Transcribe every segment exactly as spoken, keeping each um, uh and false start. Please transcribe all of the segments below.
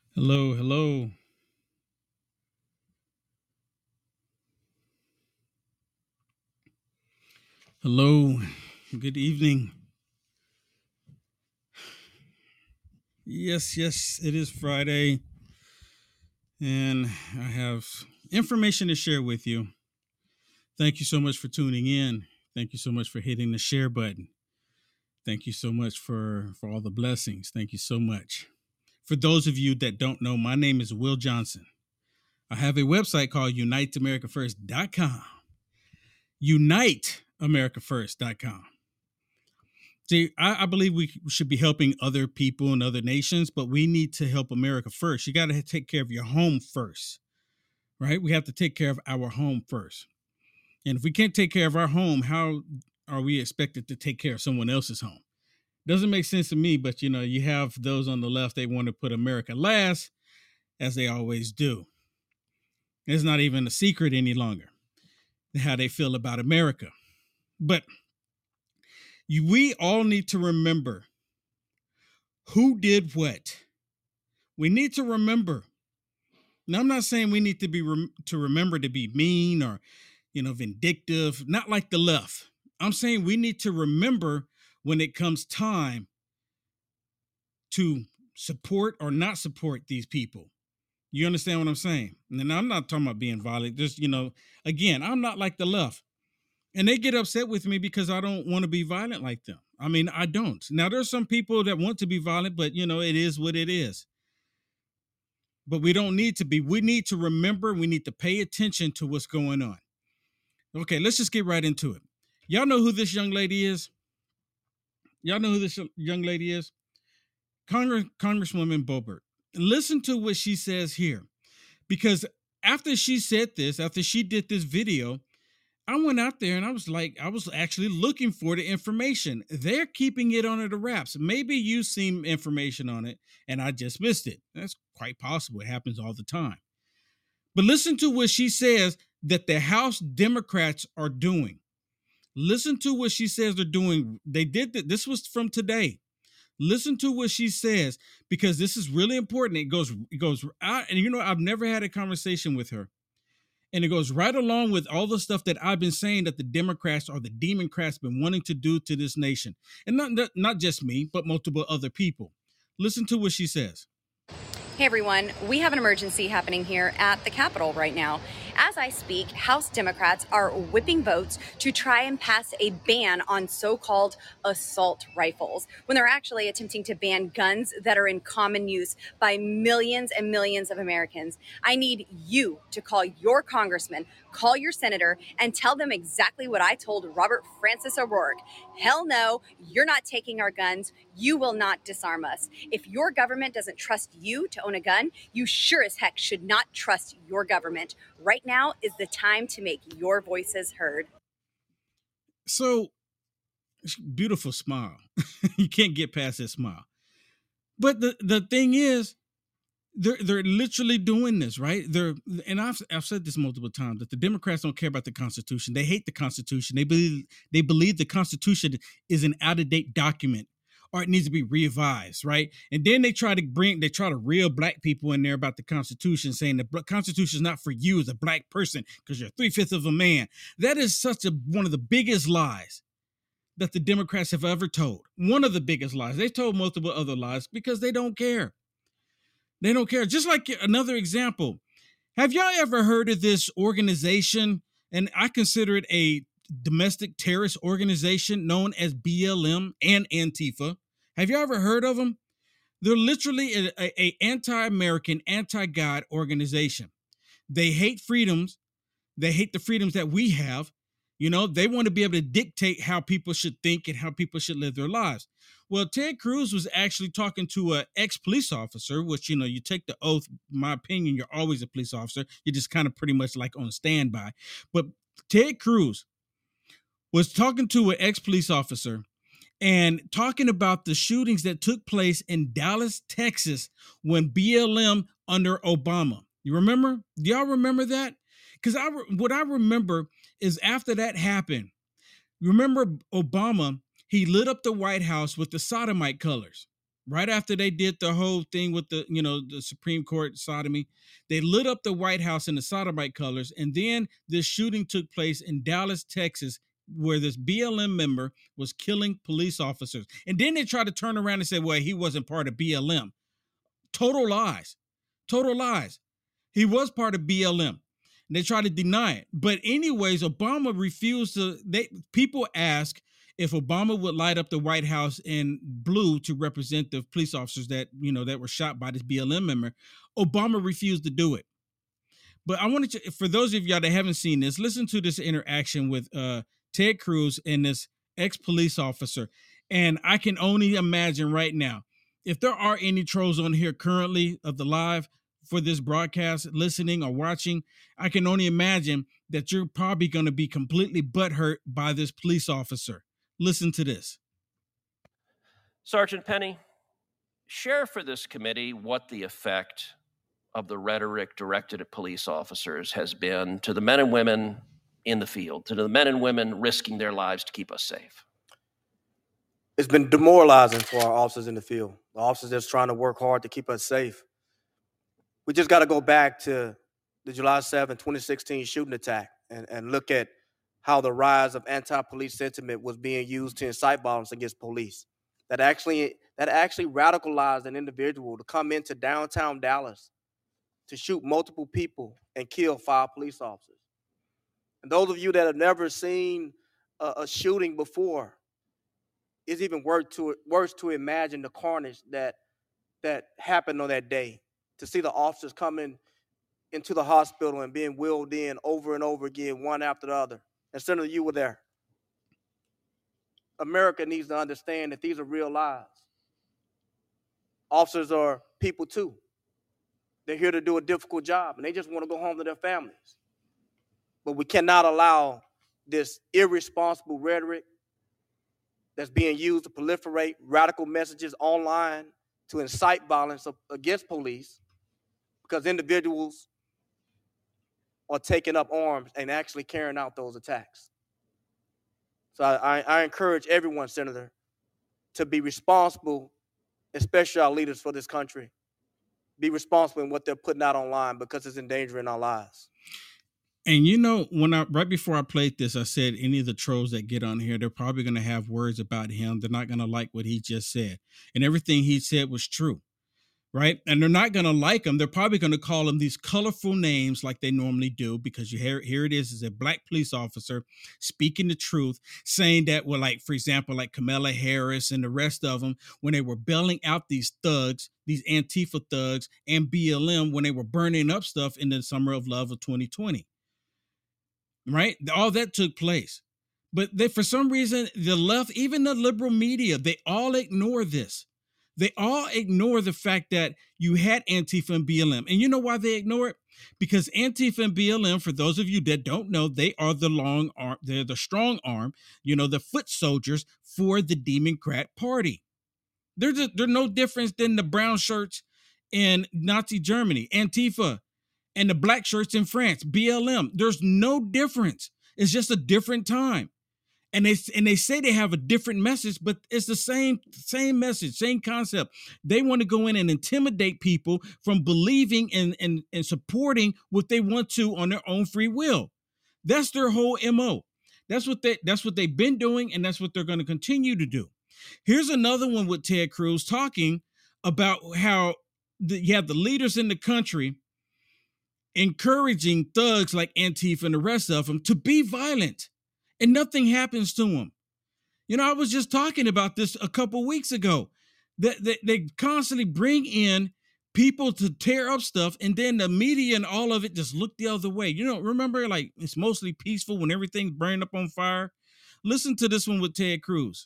Hello, hello, hello. Good evening. Yes, yes, it is Friday, and I have information to share with you. Thank you so much for tuning in. Thank you so much for hitting the share button. Thank you so much for for all the blessings. Thank you so much. For those of you that don't know, my name is Will Johnson. I have a website called unite america first dot com. unite america first dot com. See, I, I believe we should be helping other people and other nations, but we need to help America first. You got to take care of your home first, right? We have to take care of our home first. And if we can't take care of our home, how are we expected to take care of someone else's home? Doesn't make sense to me, but you know, you have those on the left, they want to put America last, as they always do. It's not even a secret any longer how they feel about America. But you, we all need to remember who did what. We need to remember. Now, I'm not saying we need to be rem- to remember to be mean or, you know, vindictive, not like the left. I'm saying we need to remember when it comes time to support or not support these people. You understand what I'm saying? And I'm not talking about being violent. Just, you know, again, I'm not like the left. And they get upset with me because I don't want to be violent like them. I mean, I don't. Now, there's some people that want to be violent, but, you know, it is what it is. But we don't need to be. We need to remember, we need to pay attention to what's going on. Okay, let's just get right into it. Y'all know who this young lady is? Y'all know who this young lady is? Congress, Congresswoman Boebert. Listen to what she says here. Because after she said this, after she did this video, I went out there and I was like, I was actually looking for the information. They're keeping it under the wraps. Maybe you've seen information on it and I just missed it. That's quite possible. It happens all the time. But listen to what she says that the House Democrats are doing. Listen to what she says they're doing. They did that. This was from today. Listen to what she says because this is really important. It goes, it goes out, and you know, I've never had a conversation with her. And it goes right along with all the stuff that I've been saying that the Democrats or the Democrats been wanting to do to this nation. And not, not, not just me, but multiple other people. Listen to what she says. Hey everyone, we have an emergency happening here at the Capitol right now. As I speak, House Democrats are whipping votes to try and pass a ban on so-called assault rifles when they're actually attempting to ban guns that are in common use by millions and millions of Americans. I need you to call your congressman, call your senator, and tell them exactly what I told Robert Francis O'Rourke. Hell no, you're not taking our guns. You will not disarm us. If your government doesn't trust you to own a gun, you sure as heck should not trust your government. Right now is the time to make your voices heard. So, beautiful smile. You can't get past that smile. But the, the thing is, they're they're literally doing this, right? They're and I've I've said this multiple times that the Democrats don't care about the Constitution. They hate the Constitution. They believe they believe the Constitution is an out of date document or it needs to be revised, right? And then they try to bring they try to reel black people in there about the Constitution, saying the Constitution is not for you as a black person because you're three fifths of a man. That is such a one of the biggest lies that the Democrats have ever told. One of the biggest lies. They told multiple other lies because they don't care. They don't care. Just like another example, have y'all ever heard of this organization? And I consider it a domestic terrorist organization known as B L M and Antifa. Have y'all ever heard of them? They're literally a, a, a anti-American, anti-God organization. They hate freedoms. They hate the freedoms that we have. You know, they want to be able to dictate how people should think and how people should live their lives. Well, Ted Cruz was actually talking to an ex-police officer, which, you know, you take the oath. In my opinion, you're always a police officer. You're just kind of pretty much like on standby. But Ted Cruz was talking to an ex-police officer and talking about the shootings that took place in Dallas, Texas, when B L M under Obama. You remember? Do y'all remember that? Because I what I remember is after that happened, remember Obama, he lit up the White House with the sodomite colors, right after they did the whole thing with the, you know, the Supreme Court sodomy, they lit up the White House in the sodomite colors. And then this shooting took place in Dallas, Texas, where this B L M member was killing police officers. And then they tried to turn around and say, well, he wasn't part of B L M. Total lies. Total lies. He was part of B L M. And they tried to deny it. But anyways, Obama refused to, they people ask if Obama would light up the White House in blue to represent the police officers that, you know, that were shot by this B L M member. Obama refused to do it. But I wanted to, for those of y'all that haven't seen this, listen to this interaction with uh, Ted Cruz and this ex-police officer. And I can only imagine right now, if there are any trolls on here currently of the live for this broadcast, listening or watching, I can only imagine that you're probably going to be completely butthurt by this police officer. Listen to this. Sergeant Penny, share for this committee what the effect of the rhetoric directed at police officers has been to the men and women in the field, to the men and women risking their lives to keep us safe. It's been demoralizing for our officers in the field, the officers that's trying to work hard to keep us safe. We just got to go back to the July seventh, twenty sixteen shooting attack and, and look at how the rise of anti-police sentiment was being used to incite violence against police. That actually, that actually radicalized an individual to come into downtown Dallas to shoot multiple people and kill five police officers. And those of you that have never seen a, a shooting before, it's even worse to, worse to imagine the carnage that, that happened on that day. To see the officers coming into the hospital and being wheeled in over and over again, one after the other. And Senator, you were there. America needs to understand that these are real lives. Officers are people too. They're here to do a difficult job, and they just want to go home to their families. But we cannot allow this irresponsible rhetoric that's being used to proliferate radical messages online to incite violence against police, because individuals are taking up arms and actually carrying out those attacks. So I, I encourage everyone, Senator, to be responsible, especially our leaders for this country. Be responsible in what they're putting out online, because it's endangering our lives. And you know, when I right before I played this, I said any of the trolls that get on here, they're probably going to have words about him. They're not going to like what he just said. And everything he said was true, right? And they're not going to like him. They're probably going to call him these colorful names like they normally do, because you hear, here it is, is a black police officer speaking the truth, saying that, well, like, for example, like Kamala Harris and the rest of them, when they were bailing out these thugs, these Antifa thugs and B L M, when they were burning up stuff in the summer of love of twenty twenty. Right? All that took place. But they, for some reason, the left, even the liberal media, they all ignore this. They all ignore the fact that you had Antifa and B L M. And you know why they ignore it? Because Antifa and B L M, for those of you that don't know, they are the long arm, they're the strong arm, you know, the foot soldiers for the Democrat Party. They're, just, they're no different than the brown shirts in Nazi Germany, Antifa, and the black shirts in France, B L M. There's no difference. It's just a different time. And they and they say they have a different message, but it's the same, same message, same concept. They want to go in and intimidate people from believing and, and, and supporting what they want to on their own free will. That's their whole M O. That's what they that's what they've been doing, and that's what they're going to continue to do. Here's another one with Ted Cruz talking about how the, you have the leaders in the country encouraging thugs like Antifa and the rest of them to be violent, and nothing happens to them. You know, I was just talking about this a couple weeks ago. That they, they, they constantly bring in people to tear up stuff, and then the media and all of it just look the other way. You know, remember, like, it's mostly peaceful when everything's burning up on fire. Listen to this one with Ted Cruz.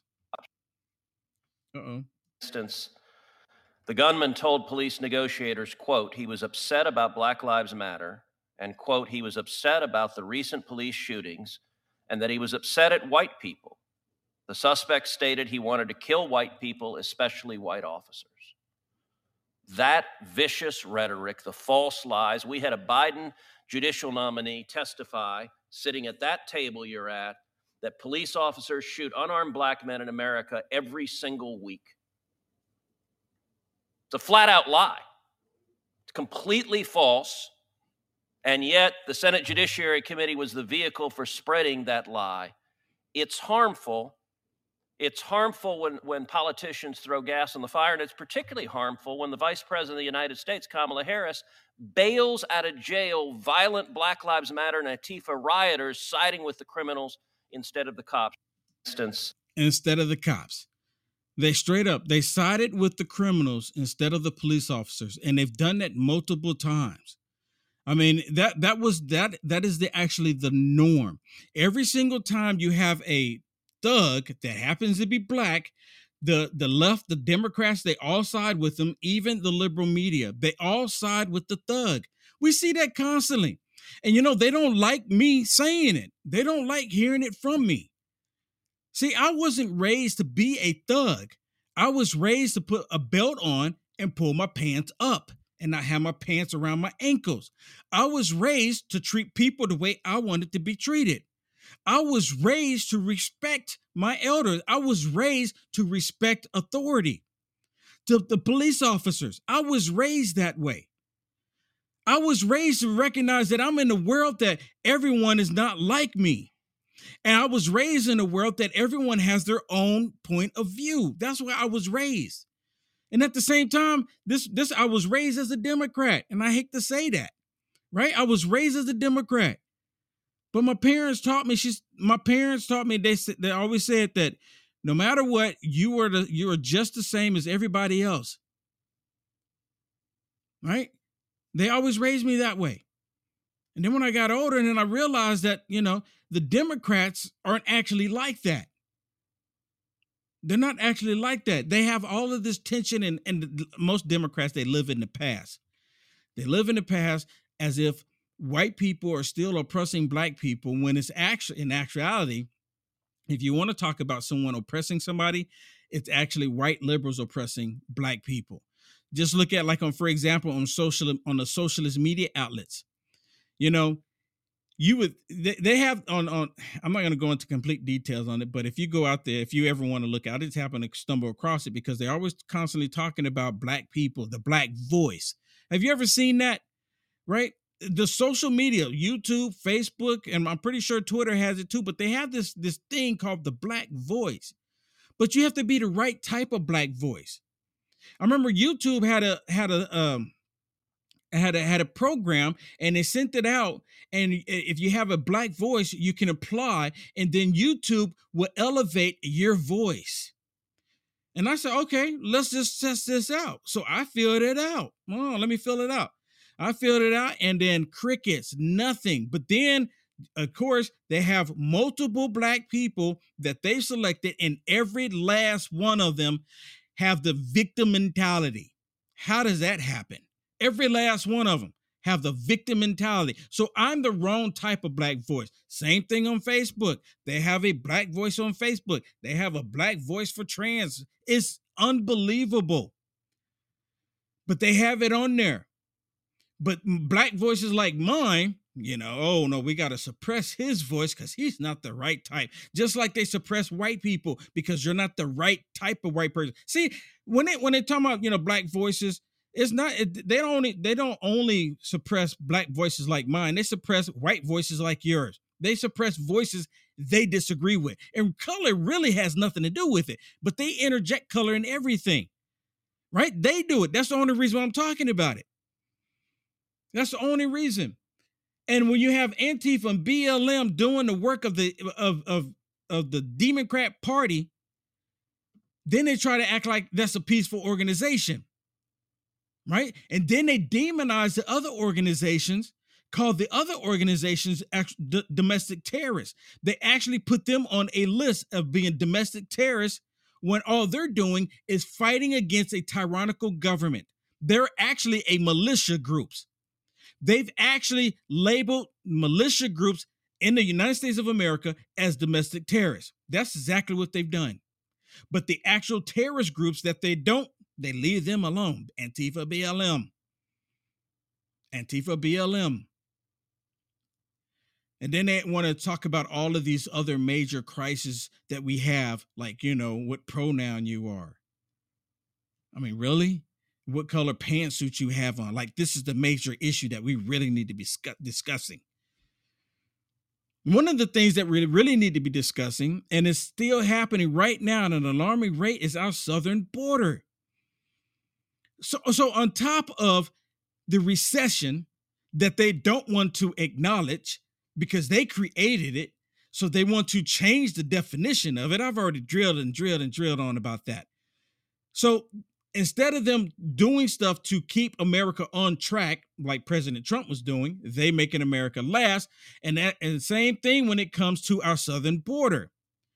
Uh-oh. Instance, the gunman told police negotiators, quote, he was upset about Black Lives Matter, and, quote, he was upset about the recent police shootings, and that he was upset at white people. The suspect stated he wanted to kill white people, especially white officers. That vicious rhetoric, the false lies. We had a Biden judicial nominee testify, sitting at that table you're at, that police officers shoot unarmed black men in America every single week. It's a flat out lie. It's completely false. And yet the Senate Judiciary Committee was the vehicle for spreading that lie. It's harmful. It's harmful when, when politicians throw gas on the fire, and it's particularly harmful when the Vice President of the United States, Kamala Harris, bails out of jail violent Black Lives Matter and Antifa rioters siding with the criminals instead of the cops. Instance. Instead of the cops. They straight up, they sided with the criminals instead of the police officers, and they've done that multiple times. I mean, that that was that that is the actually the norm. Every single time you have a thug that happens to be black, the the left, the Democrats, they all side with them. Even the liberal media, they all side with the thug. We see that constantly. And you know, they don't like me saying it. They don't like hearing it from me. See, I wasn't raised to be a thug. I was raised to put a belt on and pull my pants up and not have my pants around my ankles. I was raised to treat people the way I wanted to be treated. I was raised to respect my elders. I was raised to respect authority. To the police officers, I was raised that way. I was raised to recognize that I'm in a world that everyone is not like me. And I was raised in a world that everyone has their own point of view. That's why I was raised. And at the same time, this, this I was raised as a Democrat. And I hate to say that, right? I was raised as a Democrat. But my parents taught me, she's, my parents taught me, they they always said that no matter what, you are the, you are just the same as everybody else. Right? They always raised me that way. And then when I got older, and then I realized that, you know, the Democrats aren't actually like that. They're not actually like that. They have all of this tension, and, and most Democrats, they live in the past. They live in the past as if white people are still oppressing black people, when it's actually, in actuality, if you want to talk about someone oppressing somebody, it's actually white liberals oppressing black people. Just look at, like, on, for example, on social, on the socialist media outlets. You know, you would, they, they have on, on, I'm not going to go into complete details on it, but if you go out there, if you ever want to look, I just happen to stumble across it because they're always constantly talking about black people, the black voice. Have you ever seen that? Right? The social media, YouTube, Facebook, and I'm pretty sure Twitter has it too, but they have this, this thing called the black voice. But you have to be the right type of black voice. I remember YouTube had a, had a, um, had a, had a program, and they sent it out. And if you have a black voice, you can apply, and then YouTube will elevate your voice. And I said, okay, let's just test this out. So I filled it out. Oh, let me fill it out. I filled it out, and then crickets, nothing. But then, of course, they have multiple black people that they selected, and every last one of them have the victim mentality. How does that happen? Every last one of them have the victim mentality. So I'm the wrong type of black voice. Same thing on Facebook. They have a black voice on Facebook. They have a black voice for trans. It's unbelievable. But they have it on there. But black voices like mine, you know, oh no, we got to suppress his voice because he's not the right type. Just like they suppress white people because you're not the right type of white person. See, when they when they talk about, you know, black voices, it's not, it, they don't only, they don't only suppress black voices like mine. They suppress white voices like yours. They suppress voices they disagree with. And color really has nothing to do with it, but they interject color in everything, right? They do it. That's the only reason I'm talking about it. That's the only reason. And when you have Antifa and B L M doing the work of the, of, of, of the Democrat Party, then they try to act like that's a peaceful organization. Right? And then they demonize the other organizations, called the other organizations d- domestic terrorists. They actually put them on a list of being domestic terrorists when all they're doing is fighting against a tyrannical government. They're actually a militia groups. They've actually labeled militia groups in the United States of America as domestic terrorists. That's exactly what they've done. But the actual terrorist groups that they don't, they leave them alone. Antifa, B L M. Antifa, B L M. And then they want to talk about all of these other major crises that we have, like, you know, what pronoun you are. I mean, really? what color pantsuit you have on. Like, this is the major issue that we really need to be scu- discussing. One of the things that we really need to be discussing, and is still happening right now at an alarming rate, is our southern border. So, so on top of the recession that they don't want to acknowledge because they created it, so they want to change the definition of it. I've already drilled and drilled and drilled on about that. So instead of them doing stuff to keep America on track, like President Trump was doing, they making America last. And that, and the same thing when it comes to our southern border.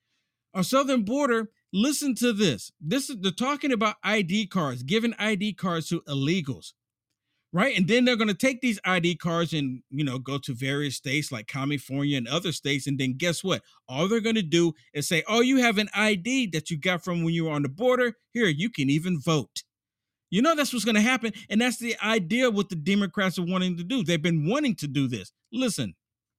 Our southern border, listen to this. This is, they're talking about I D cards, giving I D cards to illegals, right? And then they're going to take these I D cards and, you know, go to various states like California and other states. And then guess what? All they're going to do is say, oh, you have an I D that you got from when you were on the border. Here, you can even vote. You know, that's what's going to happen. And that's the idea what the Democrats are wanting to do. They've been wanting to do this. Listen.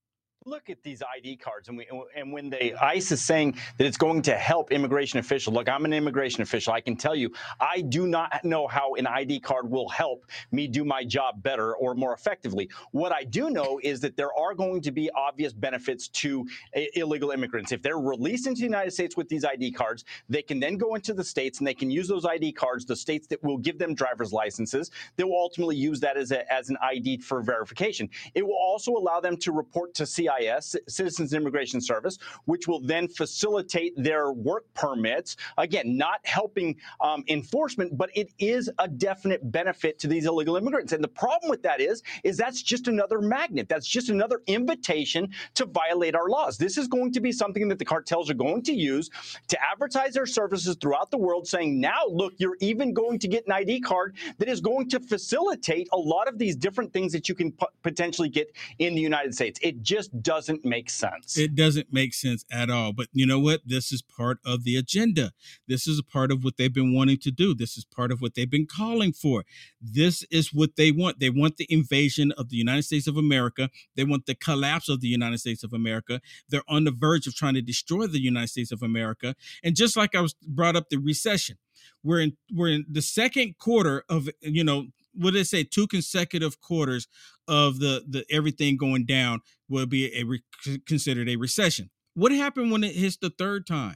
Look at these I D cards, and we and when they ICE is saying that it's going to help immigration officials. Look, I'm an immigration official. I can tell you, I do not know how an I D card will help me do my job better or more effectively. What I do know is that there are going to be obvious benefits to I- illegal immigrants. If they're released into the United States with these I D cards, they can then go into the states and they can use those I D cards, the states that will give them driver's licenses, they will ultimately use that as, a, as an I D for verification. It will also allow them to report to C I S, Citizens Immigration Service, which will then facilitate their work permits. Again, not helping um, enforcement, but it is a definite benefit to these illegal immigrants. And the problem with that is, is that's just another magnet. That's just another invitation to violate our laws. This is going to be something that the cartels are going to use to advertise their services throughout the world, saying, now, look, you're even going to get an I D card that is going to facilitate a lot of these different things that you can p- potentially get in the United States. It just doesn't make sense. It doesn't make sense at all. But you know what? This is part of the agenda. This is a part of what they've been wanting to do. This is part of what they've been calling for. This is what they want. They want the invasion of the United States of America. They want the collapse of the United States of America. They're on the verge of trying to destroy the United States of America. And just like I was brought up the recession, we're in we're in the second quarter of, you know, what did they say? Two consecutive quarters of the, the everything going down will be a re- considered a recession. What happened when it hits the third time?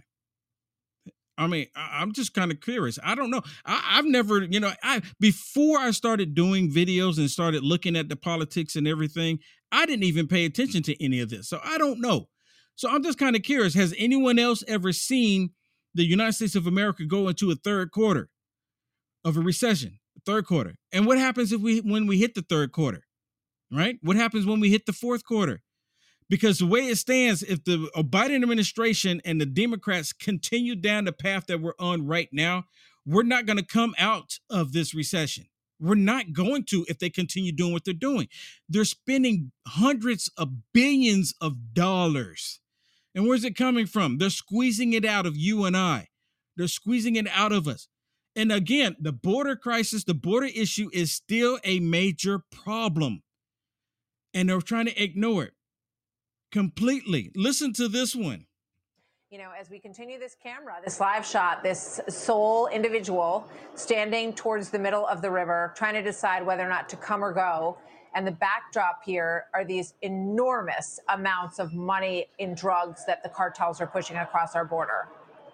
I mean, I, I'm just kind of curious. I don't know. I, I've never, you know, I before I started doing videos and started looking at the politics and everything, I didn't even pay attention to any of this. So I don't know. So I'm just kind of curious. Has anyone else ever seen the United States of America go into a third quarter of a recession? Third quarter. And what happens if we when we hit the third quarter, right? What happens when we hit the fourth quarter? Because the way it stands, if the Biden administration and the Democrats continue down the path that we're on right now, we're not going to come out of this recession. We're not going to if they continue doing what they're doing. They're spending hundreds of billions of dollars. And where's it coming from? They're squeezing it out of you and I. They're squeezing it out of us. And again, the border crisis, the border issue is still a major problem. And they're trying to ignore it completely. Listen to this one. You know, as we continue this camera, this live shot, this sole individual standing towards the middle of the river, trying to decide whether or not to come or go. And the backdrop here are these enormous amounts of money in drugs that the cartels are pushing across our border.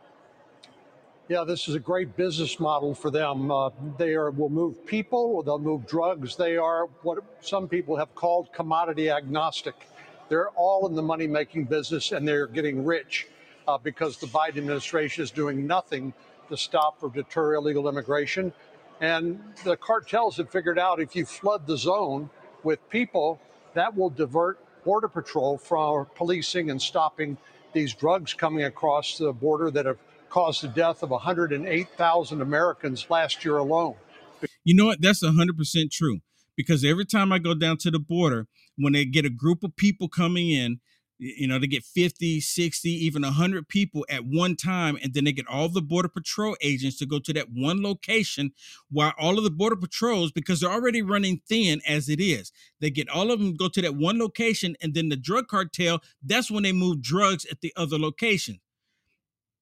Yeah, this is a great business model for them. Uh, they are, will move people, or they'll move drugs. They are what some people have called commodity agnostic. They're all in the money-making business, and they're getting rich uh, because the Biden administration is doing nothing to stop or deter illegal immigration. And the cartels have figured out if you flood the zone with people, that will divert Border Patrol from policing and stopping these drugs coming across the border that have caused the death of one hundred eight thousand Americans last year alone. You know what? That's one hundred percent true. Because every time I go down to the border, when they get a group of people coming in, you know, they get fifty, sixty, even one hundred people at one time, and then they get all the Border Patrol agents to go to that one location, while all of the Border Patrols, because they're already running thin as it is, they get all of them go to that one location, and then the drug cartel, that's when they move drugs at the other location.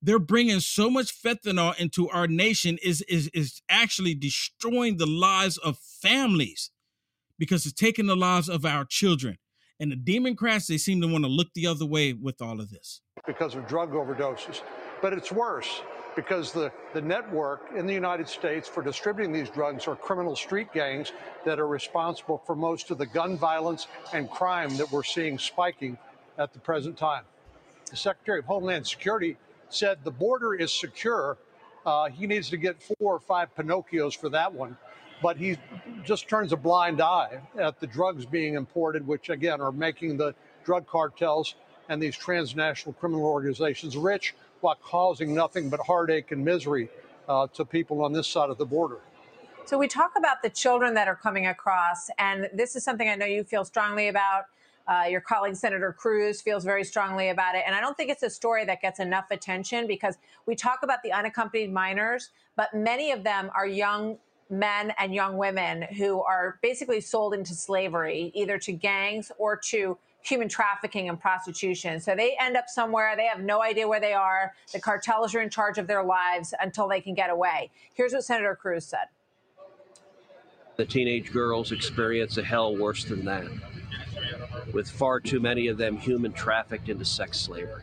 they're bringing so much fentanyl into our nation is, is, is actually destroying the lives of families because it's taking the lives of our children. And the Democrats, they seem to want to look the other way with all of this. Because of drug overdoses. But it's worse because the, the network in the United States for distributing these drugs are criminal street gangs that are responsible for most of the gun violence and crime that we're seeing spiking at the present time. The Secretary of Homeland Security said the border is secure. Uh, he needs to get four or five Pinocchios for that one. But he just turns a blind eye at the drugs being imported, which, again, are making the drug cartels and these transnational criminal organizations rich while causing nothing but heartache and misery uh, to people on this side of the border. So we talk about the children that are coming across, and this is something I know you feel strongly about. Uh, your colleague, Senator Cruz, feels very strongly about it. And I don't think it's a story that gets enough attention because we talk about the unaccompanied minors, but many of them are young men and young women who are basically sold into slavery, either to gangs or to human trafficking and prostitution. So they end up somewhere. They have no idea where they are. The cartels are in charge of their lives until they can get away. Here's what Senator Cruz said. The teenage girls experience a hell worse than that, with far too many of them human trafficked into sex slavery.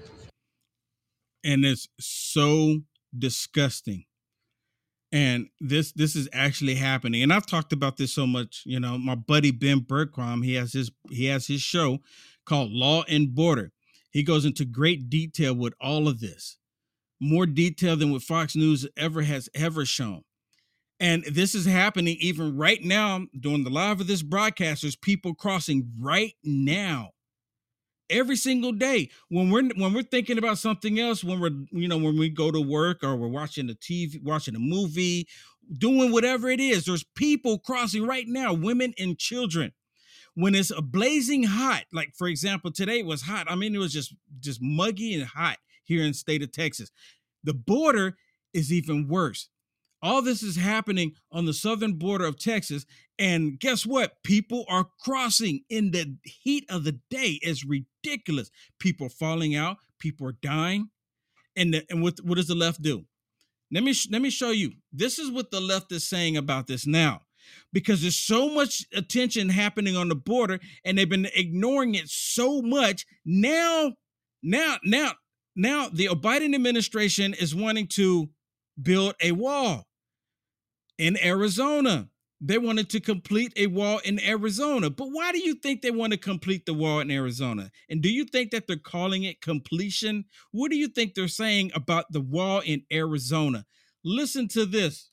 And it's so disgusting. And this this is actually happening. And I've talked about this so much. You know, my buddy Ben Bergquam, he has his he has his show called Law and Border. He goes into great detail with all of this, more detail than what Fox News ever has ever shown. And this is happening even right now during the live of this broadcast. There's people crossing right now. Every single day when we're when we're thinking about something else, when we're, you know, when we go to work or we're watching the T V, watching a movie, doing whatever it is, there's people crossing right now, women and children. When it's a blazing hot, like for example, today was hot. I mean, it was just just muggy and hot here in the state of Texas. The border is even worse. All this is happening on the southern border of Texas. And guess what? People are crossing in the heat of the day. It's ridiculous. People are falling out. People are dying. And, the, and what, what does the left do? Let me, let me show you. This is what the left is saying about this now. Because there's so much attention happening on the border and they've been ignoring it so much. Now, now, now, now the Biden administration is wanting to build a wall in Arizona. They wanted to complete a wall in Arizona. But why do you think they want to complete the wall in Arizona? And do you think that they're calling it completion? What do you think they're saying about the wall in Arizona? Listen to this.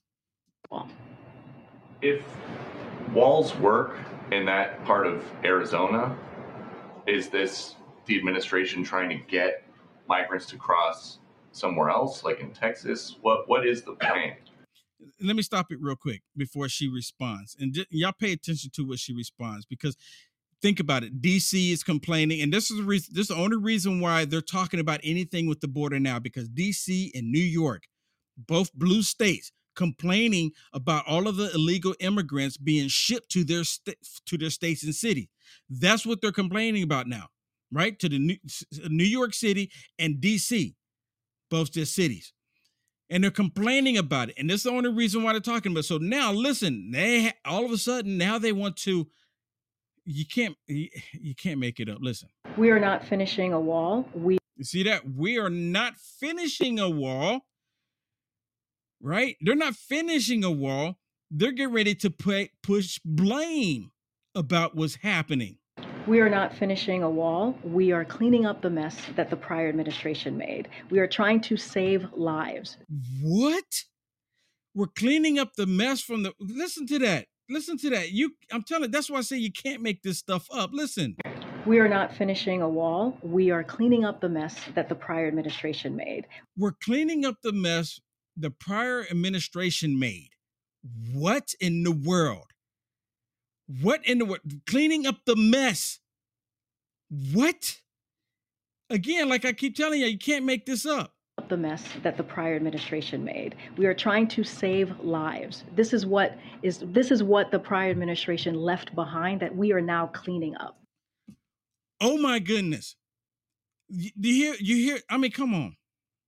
If walls work in that part of Arizona, is this the administration trying to get migrants to cross somewhere else, like in Texas? What What is the plan? Let me stop it real quick before she responds. And j- y'all pay attention to what she responds, because think about it. D C is complaining, and this is the reason, this is the only reason why they're talking about anything with the border now, because D C and New York, both blue states, complaining about all of the illegal immigrants being shipped to their st- to their states and cities. That's what they're complaining about now, right? To the New, New York City and D C, both their cities. And they're complaining about it. And that's the only reason why they're talking about it. So now, listen, they all of a sudden, now they want to, you can't, you, you can't make it up. Listen. We are not finishing a wall. We You see that? We are not finishing a wall, right? They're not finishing a wall. They're getting ready to put, push blame about what's happening. We are not finishing a wall. We are cleaning up the mess that the prior administration made. We are trying to save lives. What? We're cleaning up the mess from the, listen to that. Listen to that. You, I'm telling you, that's why I say you can't make this stuff up. Listen. We are not finishing a wall. We are cleaning up the mess that the prior administration made. We're cleaning up the mess the prior administration made. What in the world? What in the world? Cleaning up the mess. What? Again, like I keep telling you, you can't make this up. The mess that the prior administration made. We are trying to save lives. This is what is this is what the prior administration left behind that we are now cleaning up. Oh my goodness. You, you hear you hear I mean, come on.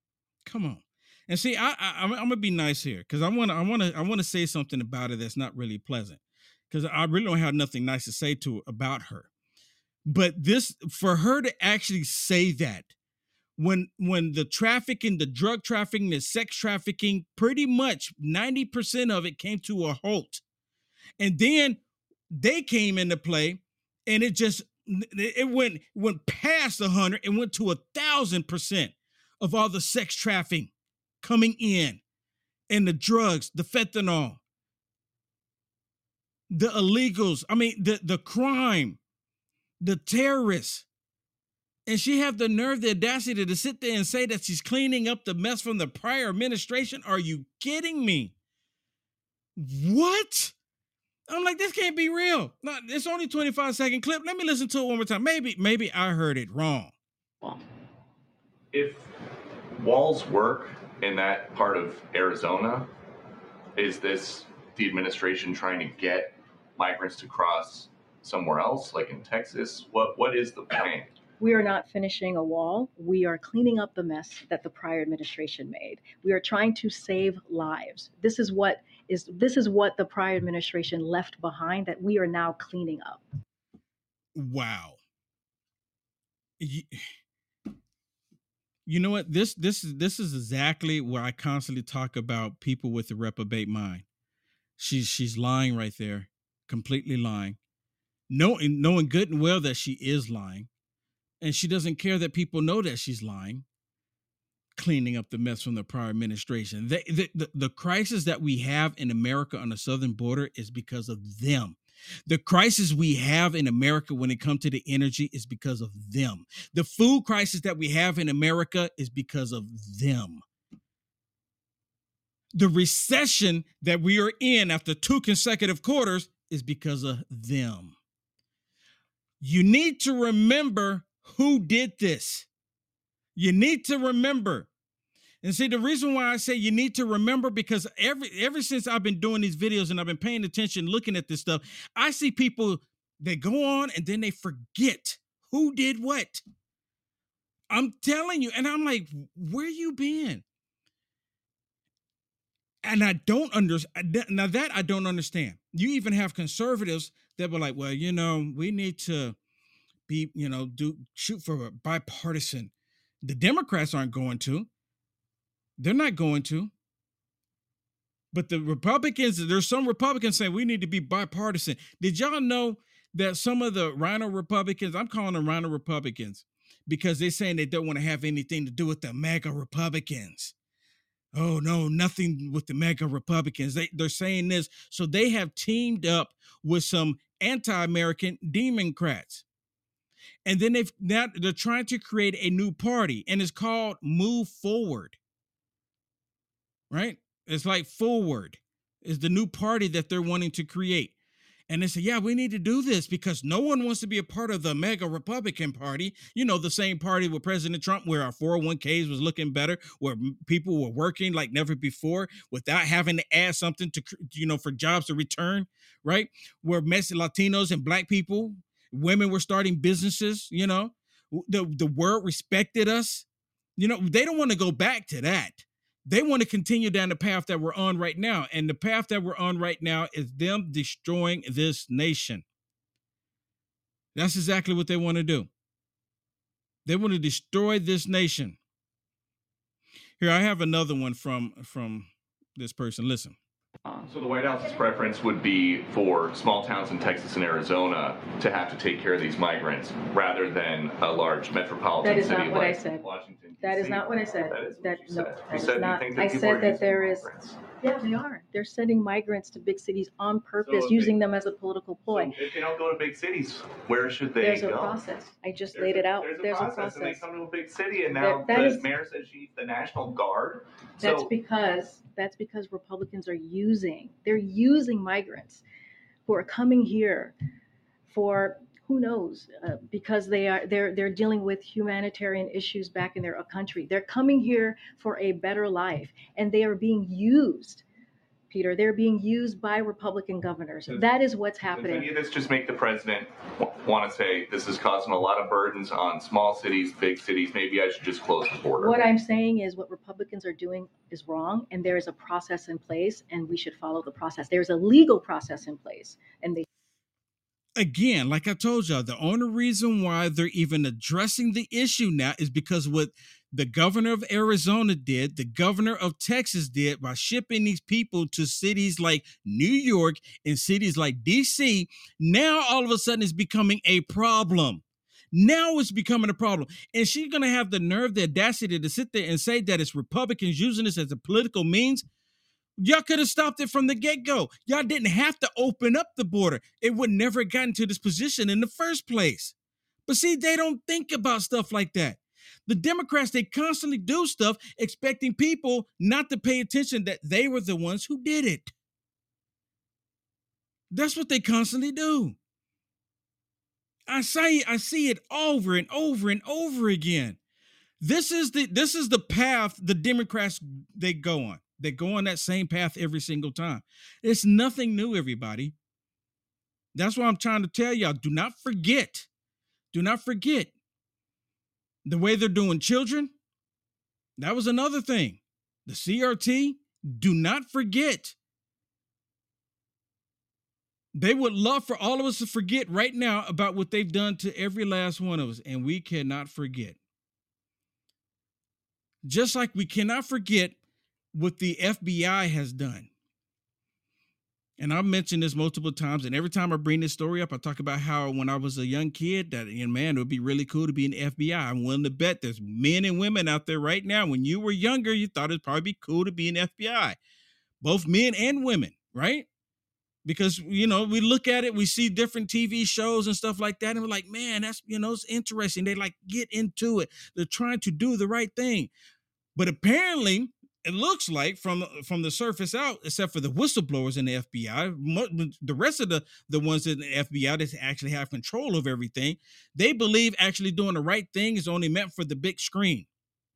Come on. And see, I, I I'm, I'm gonna be nice here because I want to I want to I want to say something about it that's not really pleasant because I really don't have nothing nice to say to about her. But this, for her to actually say that when when the trafficking, the drug trafficking, the sex trafficking, pretty much ninety percent of it came to a halt, and then they came into play, and it just it went went past a hundred and went to a thousand percent of all the sex trafficking coming in, and the drugs, the fentanyl, the illegals, I mean, the, the crime, the terrorists. And she have the nerve, the audacity to sit there and say that she's cleaning up the mess from the prior administration. Are you kidding me? What? I'm like, this can't be real. No, it's only twenty-five second clip. Let me listen to it one more time. Maybe, maybe I heard it wrong. If walls work in that part of Arizona, is this the administration trying to get migrants to cross somewhere else, like in Texas? What What is the plan? We are not finishing a wall. We are cleaning up the mess that the prior administration made. We are trying to save lives. This is what is this is what the prior administration left behind that we are now cleaning up. Wow. You, you know what? This this is this is exactly where I constantly talk about people with a reprobate mind. She's she's lying right there, completely lying, knowing knowing good and well that she is lying. And she doesn't care that people know that she's lying, cleaning up the mess from the prior administration. The, the, the, the crisis that we have in America on the southern border is because of them. The crisis we have in America when it comes to the energy is because of them. The food crisis that we have in America is because of them. The recession that we are in after two consecutive quarters is because of them. You need to remember who did this. You need to remember. And see, the reason why I say you need to remember, because every ever since I've been doing these videos and I've been paying attention, looking at this stuff, I see people, they go on and then they forget who did what. I'm telling you. And I'm like, where you been? And I don't understand. Now that I don't understand. You even have conservatives that were like, well, you know, we need to be, you know, do shoot for a bipartisan. The Democrats aren't going to. They're not going to. But the Republicans, there's some Republicans saying we need to be bipartisan. Did y'all know that some of the Rhino Republicans, I'm calling them Rhino Republicans, because they're saying they don't want to have anything to do with the MAGA Republicans. Oh, no, nothing with the MAGA Republicans. They, they're saying this. So they have teamed up with some anti-American Democrats. And then they've now they're trying to create a new party, and it's called Move Forward. Right? It's like Forward is the new party that they're wanting to create. And they say, yeah, we need to do this because no one wants to be a part of the MAGA Republican Party. You know, the same party with President Trump, where our four oh one k's was looking better, where people were working like never before without having to add something to, you know, for jobs to return, right? Where Mexican Latinos and Black people, women were starting businesses, you know, the, the world respected us. You know, they don't want to go back to that. They want to continue down the path that we're on right now. And the path that we're on right now is them destroying this nation. That's exactly what they want to do. They want to destroy this nation. Here, I have another one from, from this person. Listen. So the White House's preference would be for small towns in Texas and Arizona to have to take care of these migrants rather than a large metropolitan That is city not what I like said. Washington, D C. That is not what I said. That is what That you no, said. that You is said you not. think that I people said are that using there is. migrants. Yeah, they are. They're sending migrants to big cities on purpose, So using they- them as a political ploy. So if they don't go to big cities, where should they There's go? a process. I just There's laid a- it out. There's a There's a process, and they process. come to a big city, and now That- that the is- mayor says she's the National Guard. That's So because that's because Republicans are using. They're using migrants who are coming here for who knows, uh, because they are they're they're dealing with humanitarian issues back in their country. They're coming here for a better life, and they are being used. Peter. They're being used by Republican governors. That is what's Does any happening. of this just make the president w- want to say this is causing a lot of burdens on small cities, big cities? Maybe I should just close the border. What I'm saying is what Republicans are doing is wrong, and there is a process in place, and we should follow the process. There's a legal process in place, and they Again, like I told y'all, the only reason why they're even addressing the issue now is because what the governor of Arizona did, the governor of Texas did by shipping these people to cities like New York and cities like D C. Now, all of a sudden, it's becoming a problem. Now it's becoming a problem. And she's going to have the nerve, the audacity to sit there and say that it's Republicans using this as a political means. Y'all could have stopped it from the get-go. Y'all didn't have to open up the border. It would never have gotten to this position in the first place. But see, they don't think about stuff like that. The Democrats, they constantly do stuff expecting people not to pay attention that they were the ones who did it. That's what they constantly do. I see, I see it over and over and over again. This is the this is the path the Democrats they go on. They go on that same path every single time. It's nothing new, everybody. That's why I'm trying to tell y'all, do not forget. Do not forget the way they're doing children. That was another thing. The C R T, do not forget. They would love for all of us to forget right now about what they've done to every last one of us, and we cannot forget. Just like we cannot forget what the F B I has done. And I've mentioned this multiple times, and every time I bring this story up, I talk about how when I was a young kid, that, you know, man, it would be really cool to be in the F B I. I'm willing to bet there's men and women out there right now. When you were younger, you thought it'd probably be cool to be in the F B I. Both men and women, right? Because, you know, we look at it, we see different T V shows and stuff like that, and we're like, man, that's, you know, it's interesting. They like get into it. They're trying to do the right thing. But apparently, it looks like from, from the surface out, except for the whistleblowers in the F B I, the rest of the, the ones in the F B I that actually have control of everything, they believe actually doing the right thing is only meant for the big screen,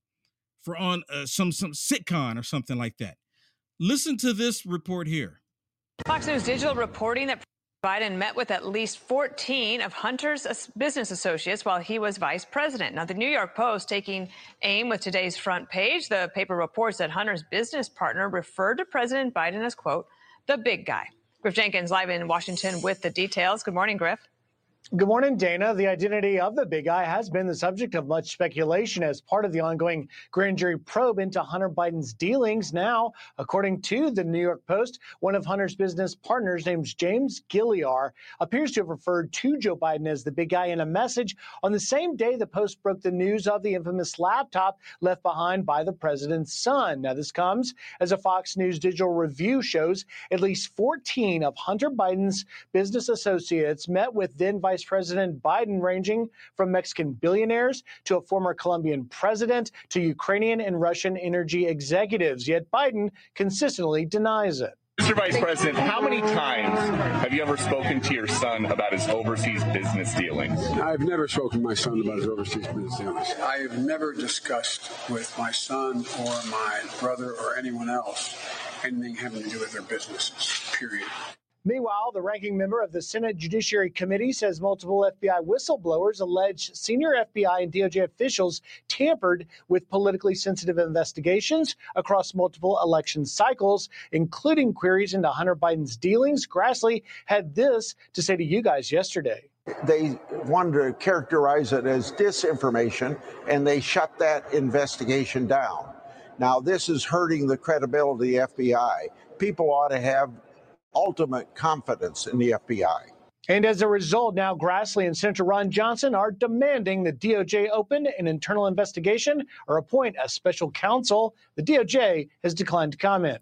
for on uh, some, some sitcom or something like that. Listen to this report here. Fox News Digital reporting that Biden met with at least fourteen of Hunter's business associates while he was vice president. Now, the New York Post taking aim with today's front page. The paper reports that Hunter's business partner referred to President Biden as, quote, the big guy. Griff Jenkins live in Washington with the details. Good morning, Griff. Good morning, Dana. The identity of the big guy has been the subject of much speculation as part of the ongoing grand jury probe into Hunter Biden's dealings. Now, according to the New York Post, one of Hunter's business partners, named James Gilliar, appears to have referred to Joe Biden as the big guy in a message on the same day the Post broke the news of the infamous laptop left behind by the president's son. Now, this comes as a Fox News Digital review shows at least fourteen of Hunter Biden's business associates met with then Vice President Biden, ranging from Mexican billionaires to a former Colombian president to Ukrainian and Russian energy executives. Yet Biden consistently denies it. Mister Vice President, how many times have you ever spoken to your son about his overseas business dealings? I've never spoken to my son about his overseas business dealings. I have never discussed with my son or my brother or anyone else anything having to do with their businesses, period. Meanwhile, the ranking member of the Senate Judiciary Committee says multiple F B I whistleblowers allege senior F B I and D O J officials tampered with politically sensitive investigations across multiple election cycles, including queries into Hunter Biden's dealings. Grassley had this to say to you guys yesterday. They wanted to characterize it as disinformation, and they shut that investigation down. Now, this is hurting the credibility of the F B I. People ought to have ultimate confidence in the F B I. And as a result, now Grassley and Senator Ron Johnson are demanding the D O J open an internal investigation or appoint a special counsel. The D O J has declined to comment.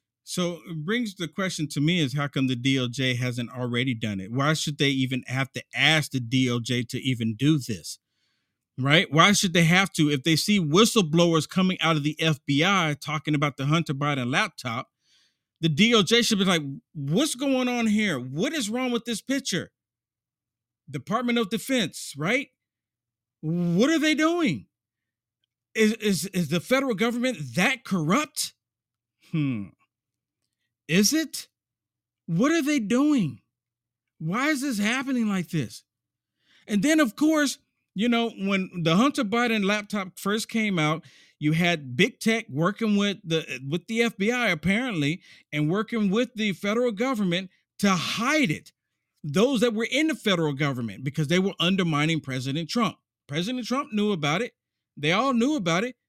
So it brings the question to me is how come the D O J hasn't already done it? Why should they even have to ask the D O J to even do this? Right? Why should they have to? If they see whistleblowers coming out of the F B I talking about the Hunter Biden laptop, the D O J should be like, what's going on here? What is wrong with this picture? Department of Defense, right? What are they doing? Is, is, is the federal government that corrupt? Hmm. Is it? What are they doing? Why is this happening like this? And then, of course, you know, when the Hunter Biden laptop first came out, you had big tech working with the with the F B I apparently, and working with the federal government to hide it. Those that were in the federal government, because they were undermining President Trump. President Trump knew about it. They all knew about it.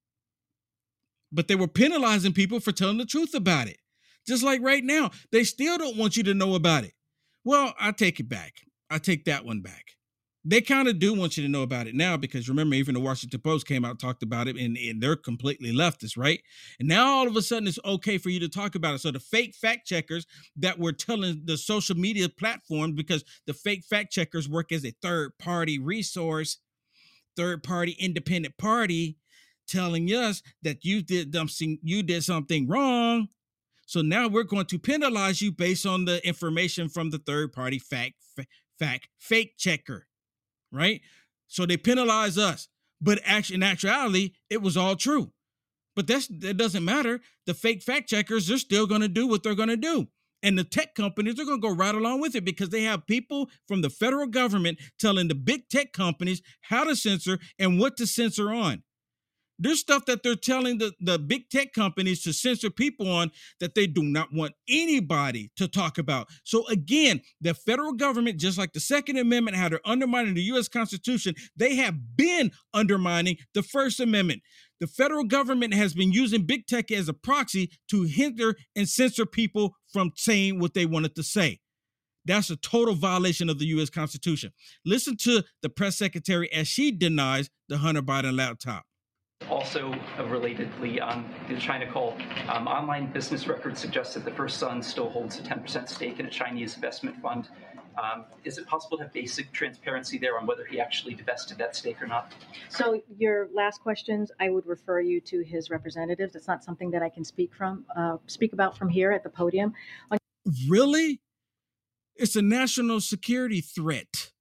But they were penalizing people for telling the truth about it. Just like right now, they still don't want you to know about it. Well, I take it back. I take that one back. They kind of do want you to know about it now, because remember, even the Washington Post came out and talked about it, and, and they're completely leftist, right? And now all of a sudden it's okay for you to talk about it. So the fake fact checkers that were telling the social media platforms, because the fake fact checkers work as a third party resource, third party independent party, telling us that you did something, you did something wrong. So now we're going to penalize you based on the information from the third party fact fact fake checker. Right? So they penalize us, but actually, in actuality, it was all true. But that's that doesn't matter. The fake fact checkers, they're still going to do what they're going to do. And the tech companies are going to go right along with it, because they have people from the federal government telling the big tech companies how to censor and what to censor on. There's stuff that they're telling the, the big tech companies to censor people on that they do not want anybody to talk about. So again, the federal government, just like the Second Amendment, how they're undermining the U S Constitution, they have been undermining the First Amendment. The federal government has been using big tech as a proxy to hinder and censor people from saying what they wanted to say. That's a total violation of the U S Constitution. Listen to the press secretary as she denies the Hunter Biden laptop. Also, uh, relatedly, um, the China call, um, online business records suggest that the First Son still holds a ten percent stake in a Chinese investment fund. Um, is it possible to have basic transparency there on whether he actually divested that stake or not? So your last questions, I would refer you to his representatives. It's not something that I can speak from, uh, speak about from here at the podium. On- really? It's a national security threat.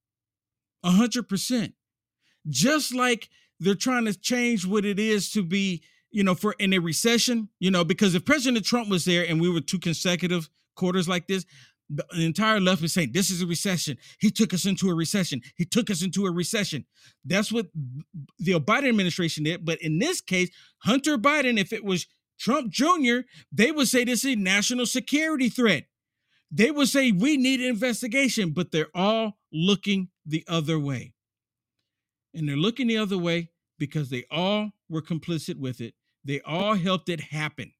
A hundred percent. Just like they're trying to change what it is to be, you know, for in a recession, you know, because if President Trump was there and we were two consecutive quarters like this, the entire left is saying this is a recession. He took us into a recession. He took us into a recession. That's what the Biden administration did. But in this case, Hunter Biden, if it was Trump Junior, they would say this is a national security threat. They would say we need an investigation, but they're all looking the other way. And they're looking the other way because they all were complicit with it. They all helped it happen.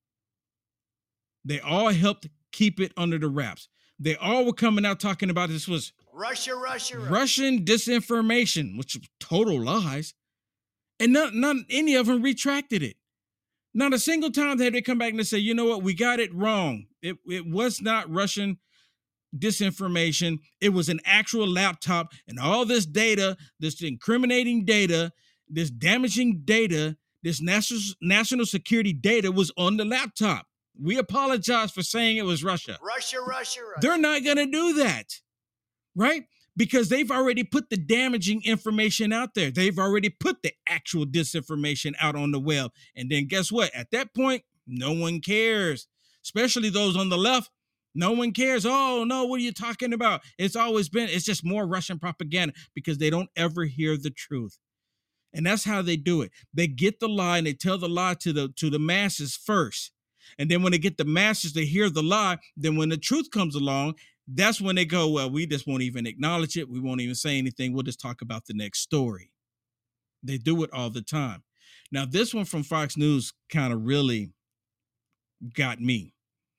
They all helped keep it under the wraps. They all were coming out talking about this was Russia, Russia, Russia. Russian disinformation, which is total lies. And not, not any of them retracted it. Not a single time had they come back and say, you know what, we got it wrong. It, it was not Russian disinformation. It was an actual laptop, and all this data, this incriminating data, this damaging data, this national national security data was on the laptop. We apologize for saying it was Russia. Russia, Russia, Russia. They're not going to do that, right? Because they've already put the damaging information out there. They've already put the actual disinformation out on the web. And then guess what? At that point, no one cares, especially those on the left. No one cares. Oh, no, what are you talking about? It's always been, it's just more Russian propaganda because they don't ever hear the truth. And that's how they do it. They get the lie and they tell the lie to the to the masses first. And then when they get the masses to hear the lie, then when the truth comes along, that's when they go, well, we just won't even acknowledge it. We won't even say anything. We'll just talk about the next story. They do it all the time. Now, this one from Fox News kind of really got me.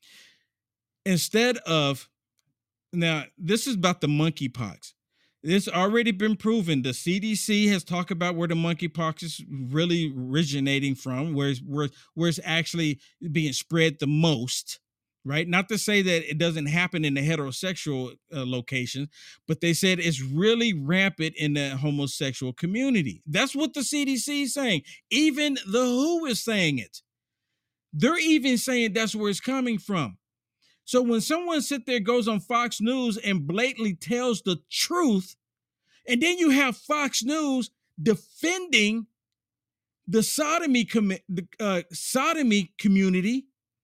Instead of, now, this is about the monkeypox. It's already been proven. The C D C has talked about where the monkeypox is really originating from, where it's, where, where it's actually being spread the most, right? Not to say that it doesn't happen in the heterosexual uh, locations, but they said it's really rampant in the homosexual community. That's what the C D C is saying. Even the W H O is saying it. They're even saying that's where it's coming from. So when someone sit there, goes on Fox News and blatantly tells the truth, and then you have Fox News defending the sodomy com- the uh, sodomy community,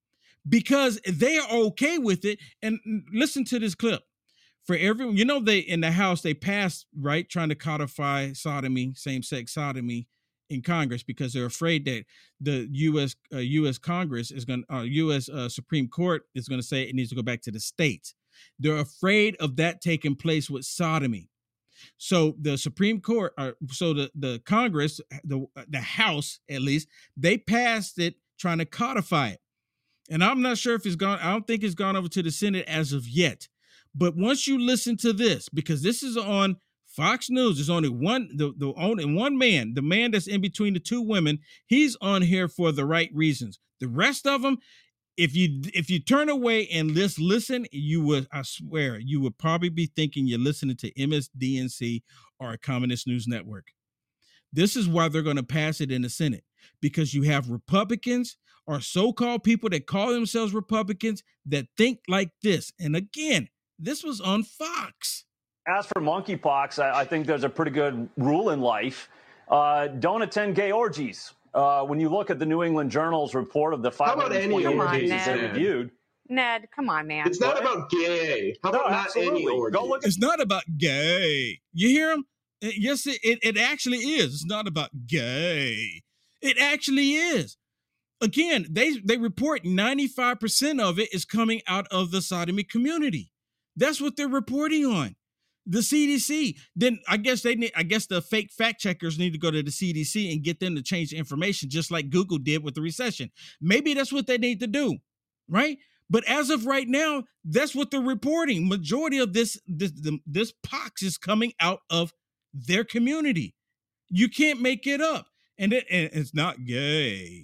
because they are okay with it. And listen to this clip. For everyone, you know, they in the House, they passed, right, trying to codify sodomy, same-sex sodomy in Congress because they're afraid that the U S uh, U S Congress is going to, uh, U S uh, Supreme Court is going to say it needs to go back to the states. They're afraid of that taking place with sodomy. So the Supreme Court, uh, so the, the Congress, the, the House, at least, they passed it trying to codify it. And I'm not sure if it's gone, I don't think it's gone over to the Senate as of yet. But once you listen to this, because this is on Fox News, there's only one, the, the only one man, the man that's in between the two women, he's on here for the right reasons. The rest of them, if you if you turn away and just listen, you would, I swear, you would probably be thinking you're listening to M S D N C or a Communist News Network. This is why they're going to pass it in the Senate, because you have Republicans or so-called people that call themselves Republicans that think like this. And again, this was on Fox. As for monkeypox, I, I think there's a pretty good rule in life. Uh, don't attend gay orgies. Uh, when you look at the New England Journal's report of the five hundred twenty-eight cases they reviewed. Ned, come on, man. It's not about gay. How No, about not absolutely. any orgies? Go look at It's not about gay. You hear him? Yes, it, it, it actually is. It's not about gay. It actually is. Again, they, they report ninety-five percent of it is coming out of the sodomy community. That's what they're reporting on. The C D C. Then I guess they need, I guess the fake fact checkers need to go to the C D C and get them to change the information, just like Google did with the recession. Maybe that's what they need to do, right? But as of right now, that's what they're reporting. Majority of this this the, this pox is coming out of their community. You can't make it up, and, it, and it's not gay.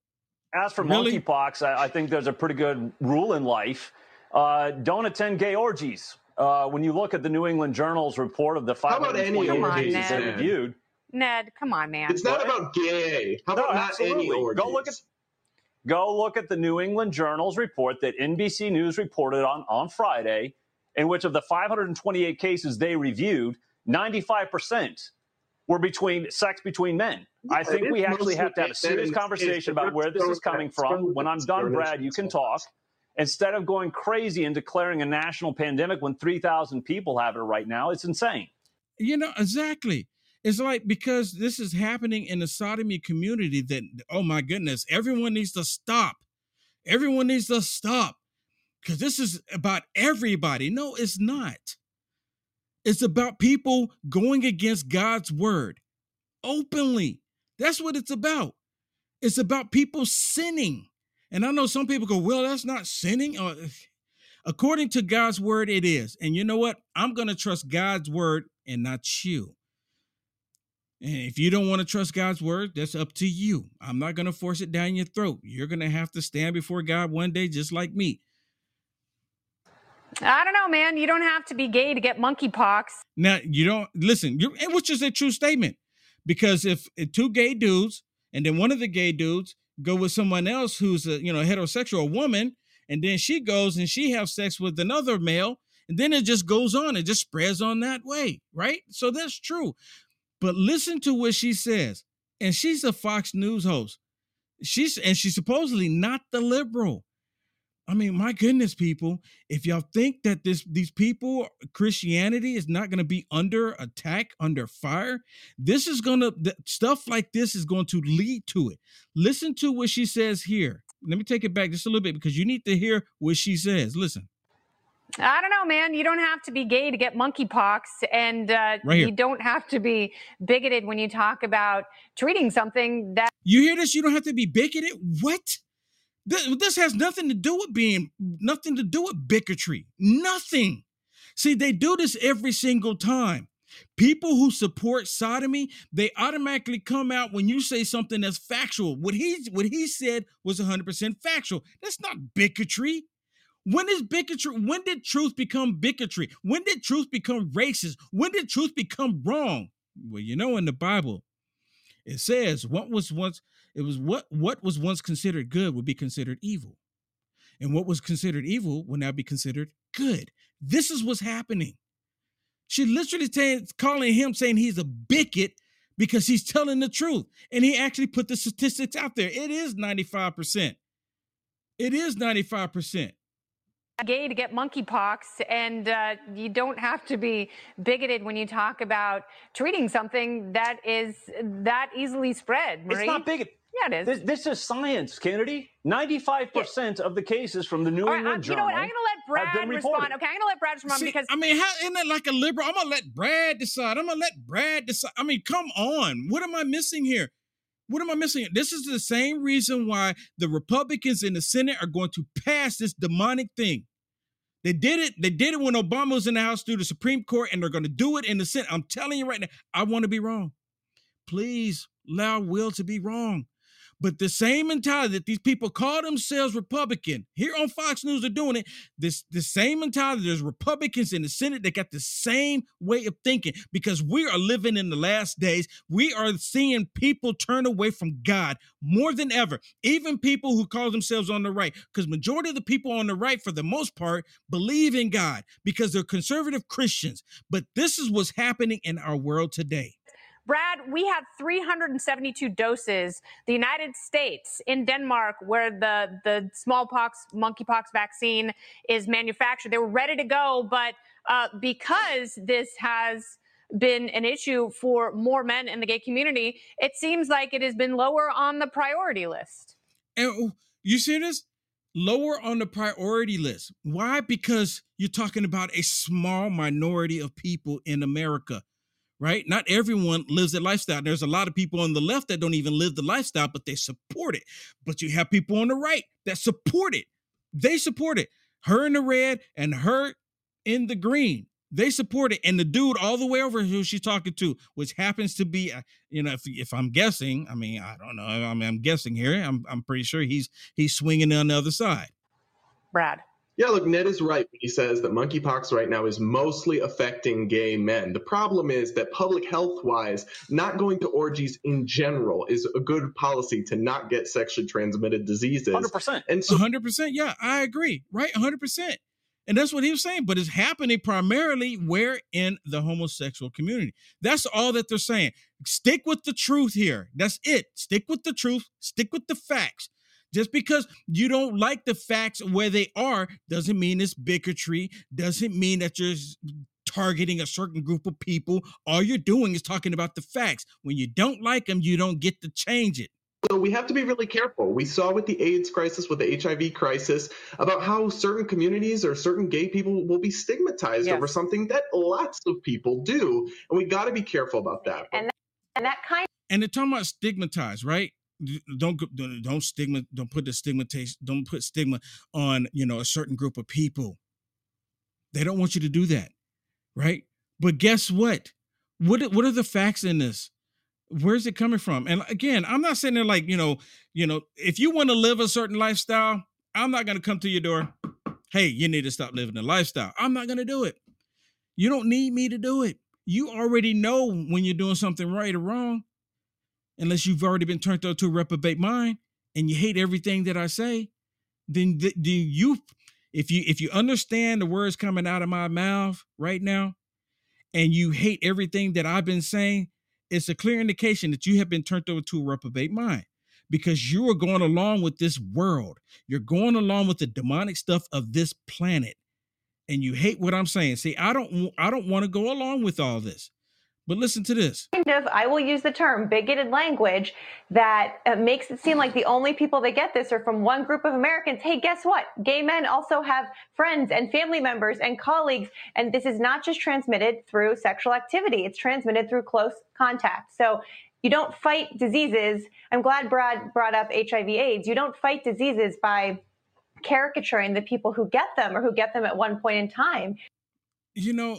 As for Really? monkeypox, I, I think there's a pretty good rule in life. Uh, don't attend gay orgies. Uh, when you look at the New England Journal's report of the How about five hundred any twenty-eight orgies, cases they Ned? reviewed. Ned, come on, man. It's not about gay. How No, about not any absolutely. orgies? Go look at Go look at the New England Journal's report that N B C News reported on, on Friday, in which of the five hundred twenty-eight cases they reviewed, ninety-five percent were between sex between men. I Yeah, think it we is actually have to have a mostly serious men and conversation it's about where this is coming from. When I'm done, Brad, you can talk. Instead of going crazy and declaring a national pandemic when three thousand people have it right now, it's insane. You know, exactly. It's like, because this is happening in the sodomy community that, oh my goodness, everyone needs to stop. Everyone needs to stop, because this is about everybody. No, it's not. It's about people going against God's word openly. That's what it's about. It's about people sinning. And I know some people go, well, that's not sinning. Uh, according to God's word, it is. And you know what? I'm going to trust God's word and not you. And if you don't want to trust God's word, that's up to you. I'm not going to force it down your throat. You're going to have to stand before God one day, just like me. I don't know, man. You don't have to be gay to get monkeypox. Now, you don't listen, you're, which is a true statement, because if, if two gay dudes and then one of the gay dudes go with someone else who's a, you know, heterosexual woman, and then she goes and she has sex with another male, and then it just goes on. It just spreads on that way, right? So that's true. But listen to what she says. And she's a Fox News host. She's and she's supposedly not the liberal. I mean, my goodness, people, if y'all think that this these people, Christianity is not going to be under attack, under fire, this is going to, stuff like this is going to lead to it. Listen to what she says here. Let me take it back just a little bit, because you need to hear what she says. Listen. I don't know, man. You don't have to be gay to get monkeypox, and uh, Right here. you don't have to be bigoted when you talk about treating something that. You hear this? You don't have to be bigoted. What? This, this has nothing to do with being, nothing to do with bigotry. Nothing. See, they do this every single time. People who support sodomy, they automatically come out when you say something that's factual. What he what he said was one hundred percent factual. That's not bigotry. When is bigotry? When did truth become bigotry? When did truth become racist? When did truth become wrong? Well, you know, in the Bible, it says what was once it was what what was once considered good would be considered evil, and what was considered evil will now be considered good. This is what's happening. She literally t- calling him, saying he's a bigot because he's telling the truth, and he actually put the statistics out there. It is ninety-five percent. It is ninety-five percent. Gay to get monkeypox, and uh, you don't have to be bigoted when you talk about treating something that is that easily spread. Marie? It's not bigoted. Yeah, it is. This, this is science, Kennedy. ninety-five percent yeah. of the cases from the New All England right, uh, Journal. You know what? I'm going to let Brad respond. Okay, I'm going to let Brad respond See, because I mean, how isn't that like a liberal? I'm gonna let Brad decide. I'm gonna let Brad decide. I mean, come on. What am I missing here? What am I missing? This is the same reason why the Republicans in the Senate are going to pass this demonic thing. They did it. They did it when Obama was in the House through the Supreme Court, and they're going to do it in the Senate. I'm telling you right now, I want to be wrong. Please allow Will to be wrong. But the same mentality that these people call themselves Republican, here on Fox News, they're doing it. This the same mentality. There's Republicans in the Senate that got the same way of thinking, because we are living in the last days. We are seeing people turn away from God more than ever. Even people who call themselves on the right, because majority of the people on the right, for the most part, believe in God because they're conservative Christians. But this is what's happening in our world today. Brad, we have three hundred seventy-two doses. The United States, in Denmark, where the, the smallpox, monkeypox vaccine is manufactured, they were ready to go. But uh, because this has been an issue for more men in the gay community, it seems like it has been lower on the priority list. And you see this? Lower on the priority list. Why? Because you're talking about a small minority of people in America. Right? Not everyone lives that lifestyle. There's a lot of people on the left that don't even live the lifestyle, but they support it. But you have people on the right that support it. They support it. Her in the red and her in the green. They support it. And the dude all the way over who she's talking to, which happens to be, you know, if, if I'm guessing, I mean, I don't know. I mean, I'm guessing here. I'm I'm pretty sure he's he's swinging on the other side. Brad. Yeah, look, Ned is right when he says that monkeypox right now is mostly affecting gay men. The problem is that public health-wise, not going to orgies in general is a good policy to not get sexually transmitted diseases. one hundred percent. And so, one hundred percent, yeah, I agree, right? one hundred percent. And that's what he was saying, but it's happening primarily where? In the homosexual community. That's all that they're saying. Stick with the truth here. That's it. Stick with the truth. Stick with the facts. Just because you don't like the facts where they are doesn't mean it's bigotry, doesn't mean that you're targeting a certain group of people. All you're doing is talking about the facts. When you don't like them, you don't get to change it. So we have to be really careful. We saw with the AIDS crisis, with the H I V crisis, about how certain communities or certain gay people will be stigmatized Yes. over something that lots of people do. And we got to be careful about that. And that, and that kind And they're talking about stigmatized, right? Don't don't stigma. Don't put the stigmatization. Don't put stigma on, you know, a certain group of people. They don't want you to do that, right? But guess what? What what are the facts in this? Where's it coming from? And again, I'm not saying there like, you know, you know, if you want to live a certain lifestyle, I'm not going to come to your door. Hey, you need to stop living the lifestyle. I'm not going to do it. You don't need me to do it. You already know when you're doing something right or wrong. Unless you've already been turned out to a reprobate mind and you hate everything that I say, then do you, if you if you understand the words coming out of my mouth right now, and you hate everything that I've been saying, it's a clear indication that you have been turned over to a reprobate mind, because you are going along with this world. You're going along with the demonic stuff of this planet, and you hate what I'm saying. See, I don't I don't want to go along with all this. But listen to this. Kind of, I will use the term bigoted language that uh, makes it seem like the only people that get this are from one group of Americans. Hey, guess what? Gay men also have friends and family members and colleagues. And this is not just transmitted through sexual activity. It's transmitted through close contact. So you don't fight diseases. I'm glad Brad brought up H I V AIDS. You don't fight diseases by caricaturing the people who get them or who get them at one point in time. You know,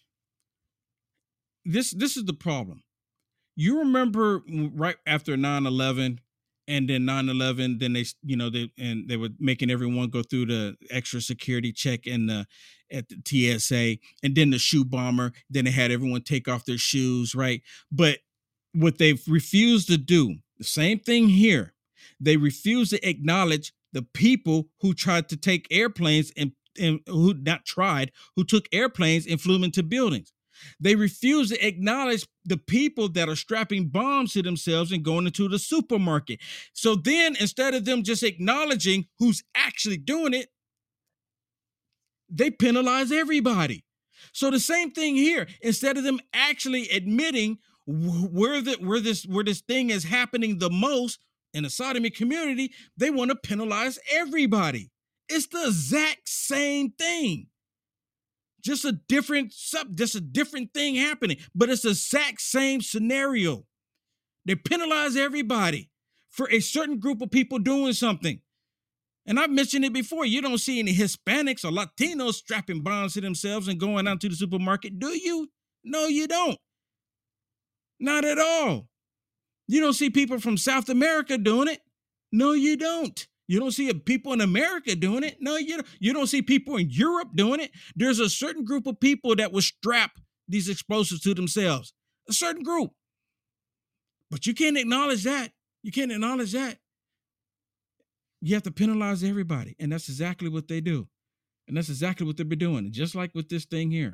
This this is the problem. You remember right after nine eleven, and then nine eleven, then they, you know, they and they were making everyone go through the extra security check in the at the T S A, and then the shoe bomber. Then they had everyone take off their shoes, right? But what they've refused to do, the same thing here. They refuse to acknowledge the people who tried to take airplanes and, and who not tried, who took airplanes and flew them into buildings. They refuse to acknowledge the people that are strapping bombs to themselves and going into the supermarket. So then, instead of them just acknowledging who's actually doing it, they penalize everybody. So the same thing here. Instead of them actually admitting where the where this where this thing is happening the most in the sodomy community, they want to penalize everybody. It's the exact same thing. Just a different sub, just a different thing happening, but it's the exact same scenario. They penalize everybody for a certain group of people doing something. And I've mentioned it before. You don't see any Hispanics or Latinos strapping bombs to themselves and going out to the supermarket, do you? No, you don't. Not at all. You don't see people from South America doing it. No, you don't. You don't see people in America doing it. No, you don't. You don't see people in Europe doing it. There's a certain group of people that will strap these explosives to themselves. A certain group. But you can't acknowledge that. You can't acknowledge that. You have to penalize everybody. And that's exactly what they do. And that's exactly what they've been doing. Just like with this thing here.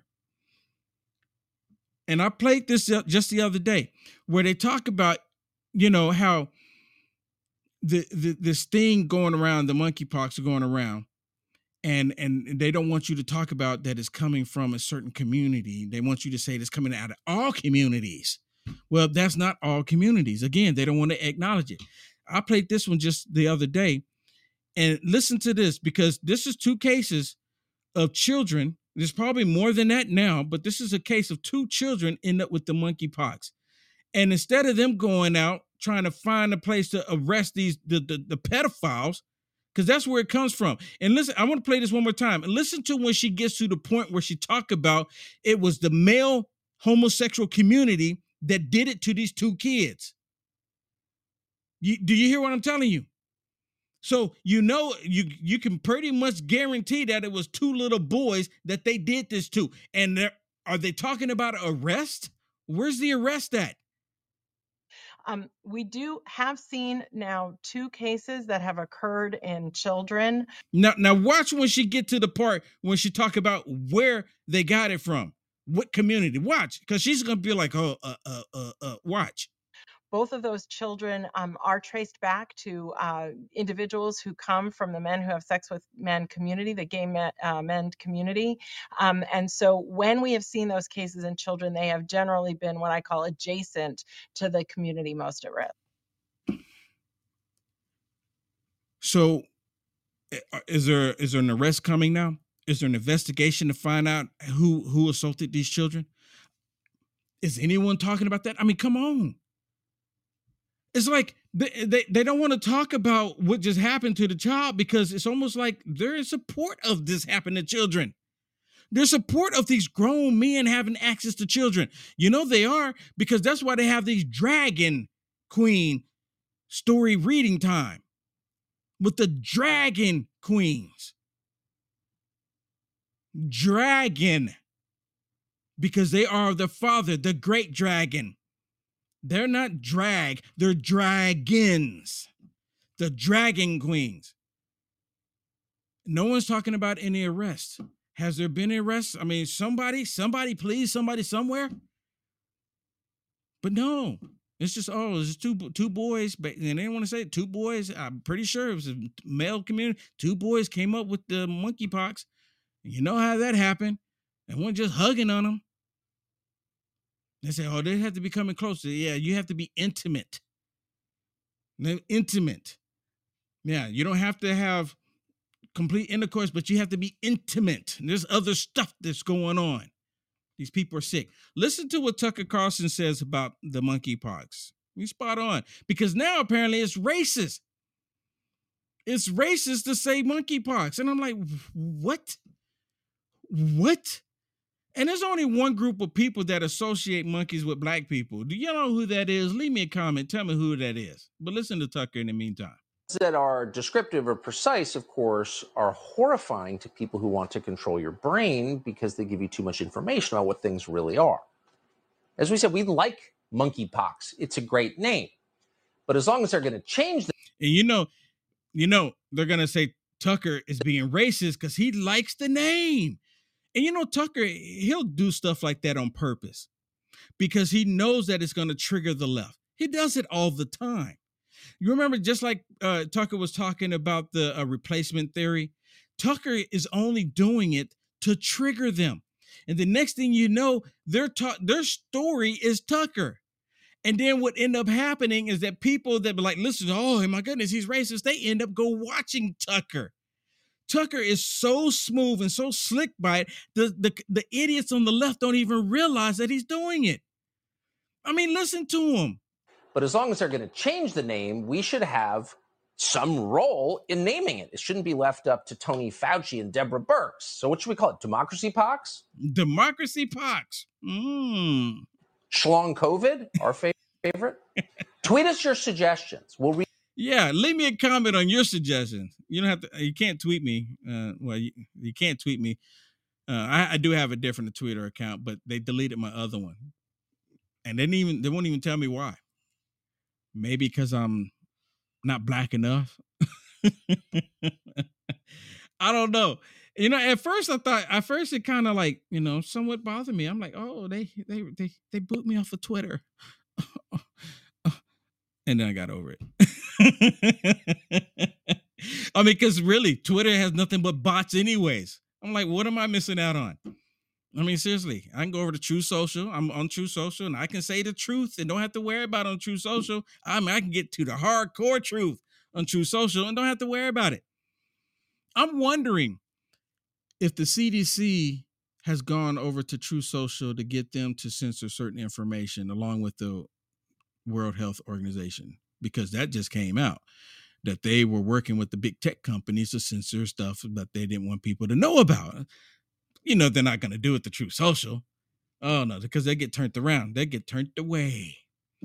And I played this just the other day where they talk about, you know, how the, the this thing going around, the monkeypox going around, and, and they don't want you to talk about that it's coming from a certain community. They want you to say it's coming out of all communities. Well, that's not all communities. Again, they don't want to acknowledge it. I played this one just the other day. And listen to this, because this is two cases of children. There's probably more than that now, but this is a case of two children end up with the monkeypox. And instead of them going out trying to find a place to arrest these the, the, the pedophiles, because that's where it comes from. And listen, I want to play this one more time. And listen to when she gets to the point where she talked about it was the male homosexual community that did it to these two kids. You, do you hear what I'm telling you? So, you know, you you can pretty much guarantee that it was two little boys that they did this to. And are they talking about arrest? Where's the arrest at? Um, we do have seen now two cases that have occurred in children. Now, now watch when she get to the part when she talk about where they got it from, what community. Watch, because she's going to be like, oh, uh, uh, uh, uh, watch. Both of those children um, are traced back to uh, individuals who come from the men who have sex with men community, the gay men, uh, men community. Um, and so when we have seen those cases in children, they have generally been what I call adjacent to the community most at risk. So is there is there an arrest coming now? Is there an investigation to find out who, who assaulted these children? Is anyone talking about that? I mean, come on. It's like they, they, they don't want to talk about what just happened to the child because it's almost like they're in support of this happening to children. They're support of these grown men having access to children. You know they are, because that's why they have these Dragon Queen story reading time with the Dragon Queens. Dragon. Because they are the father, the great dragon. They're not drag, they're dragons. The Dragon Queens. No one's talking about any arrests. Has there been arrests? I mean, somebody, somebody, please, somebody somewhere. But no, it's just, oh, it's just two, two boys. And they didn't want to say it, two boys. I'm pretty sure it was a male community. Two boys came up with the monkeypox. You know how that happened. And one just hugging on them. They say, oh, they have to be coming closer. Yeah, you have to be intimate. Intimate. Yeah, you don't have to have complete intercourse, but you have to be intimate. And there's other stuff that's going on. These people are sick. Listen to what Tucker Carlson says about the monkeypox. He's spot on. Because now apparently it's racist. It's racist to say monkeypox. And I'm like, what? What? And there's only one group of people that associate monkeys with black people. Do you know who that is? Leave me a comment. Tell me who that is. But listen to Tucker in the meantime. That are descriptive or precise, of course, are horrifying to people who want to control your brain because they give you too much information about what things really are. As we said, we like monkeypox. It's a great name. But as long as they're going to change the- And you know, you know, they're going to say Tucker is being racist because he likes the name. And you know, Tucker, he'll do stuff like that on purpose because he knows that it's going to trigger the left. He does it all the time. You remember, just like uh, Tucker was talking about the uh, replacement theory, Tucker is only doing it to trigger them. And the next thing you know, their ta- their story is Tucker. And then what end up happening is that people that be like, listen, oh my goodness, he's racist, they end up go watching Tucker. Tucker is so smooth and so slick by it, the, the, the idiots on the left don't even realize that he's doing it. I mean, listen to him. But as long as they're going to change the name, we should have some role in naming it. It shouldn't be left up to Tony Fauci and Deborah Birx. So what should we call it? Democracy Pox? Democracy Pox. Mm. Schlong COVID, our favorite. Tweet us your suggestions. We'll read. Yeah, leave me a comment on your suggestions. You don't have to. You can't tweet me. Uh, well, you, you can't tweet me. Uh, I, I do have a different Twitter account, but they deleted my other one, and they didn't even. They won't even tell me why. Maybe because I'm not black enough. I don't know. You know, at first I thought, at first it kind of like, you know, somewhat bothered me. I'm like, oh, they they they they boot me off of Twitter. And then I got over it. I mean, because really, Twitter has nothing but bots anyways. I'm like, what am I missing out on? I mean, seriously, I can go over to True Social. I'm on True Social, and I can say the truth and don't have to worry about it on True Social. I mean, I can get to the hardcore truth on True Social and don't have to worry about it. I'm wondering if the C D C has gone over to True Social to get them to censor certain information along with the World Health Organization, because that just came out that they were working with the big tech companies to censor stuff that they didn't want people to know about. You know, they're not going to do it to True Social. Oh, no, because they get turned around. They get turned away.